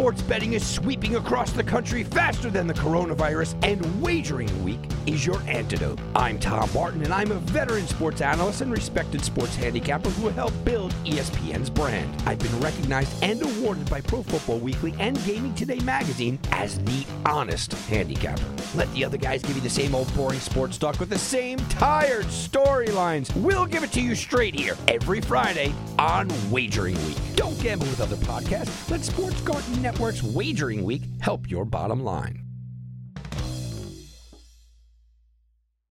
[SPEAKER 3] Sports betting is sweeping across the country faster than the coronavirus, and Wagering Week is your antidote. I'm Tom Barton, and I'm a veteran sports analyst and respected sports handicapper who helped build E S P N's brand. I've been recognized and awarded by Pro Football Weekly and Gaming Today magazine as the honest handicapper. Let the other guys give you the same old boring sports talk with the same tired storylines. We'll give it to you straight here every Friday on Wagering Week. Don't gamble with other podcasts. Let Sports Garden Network's Wagering Week help your bottom line.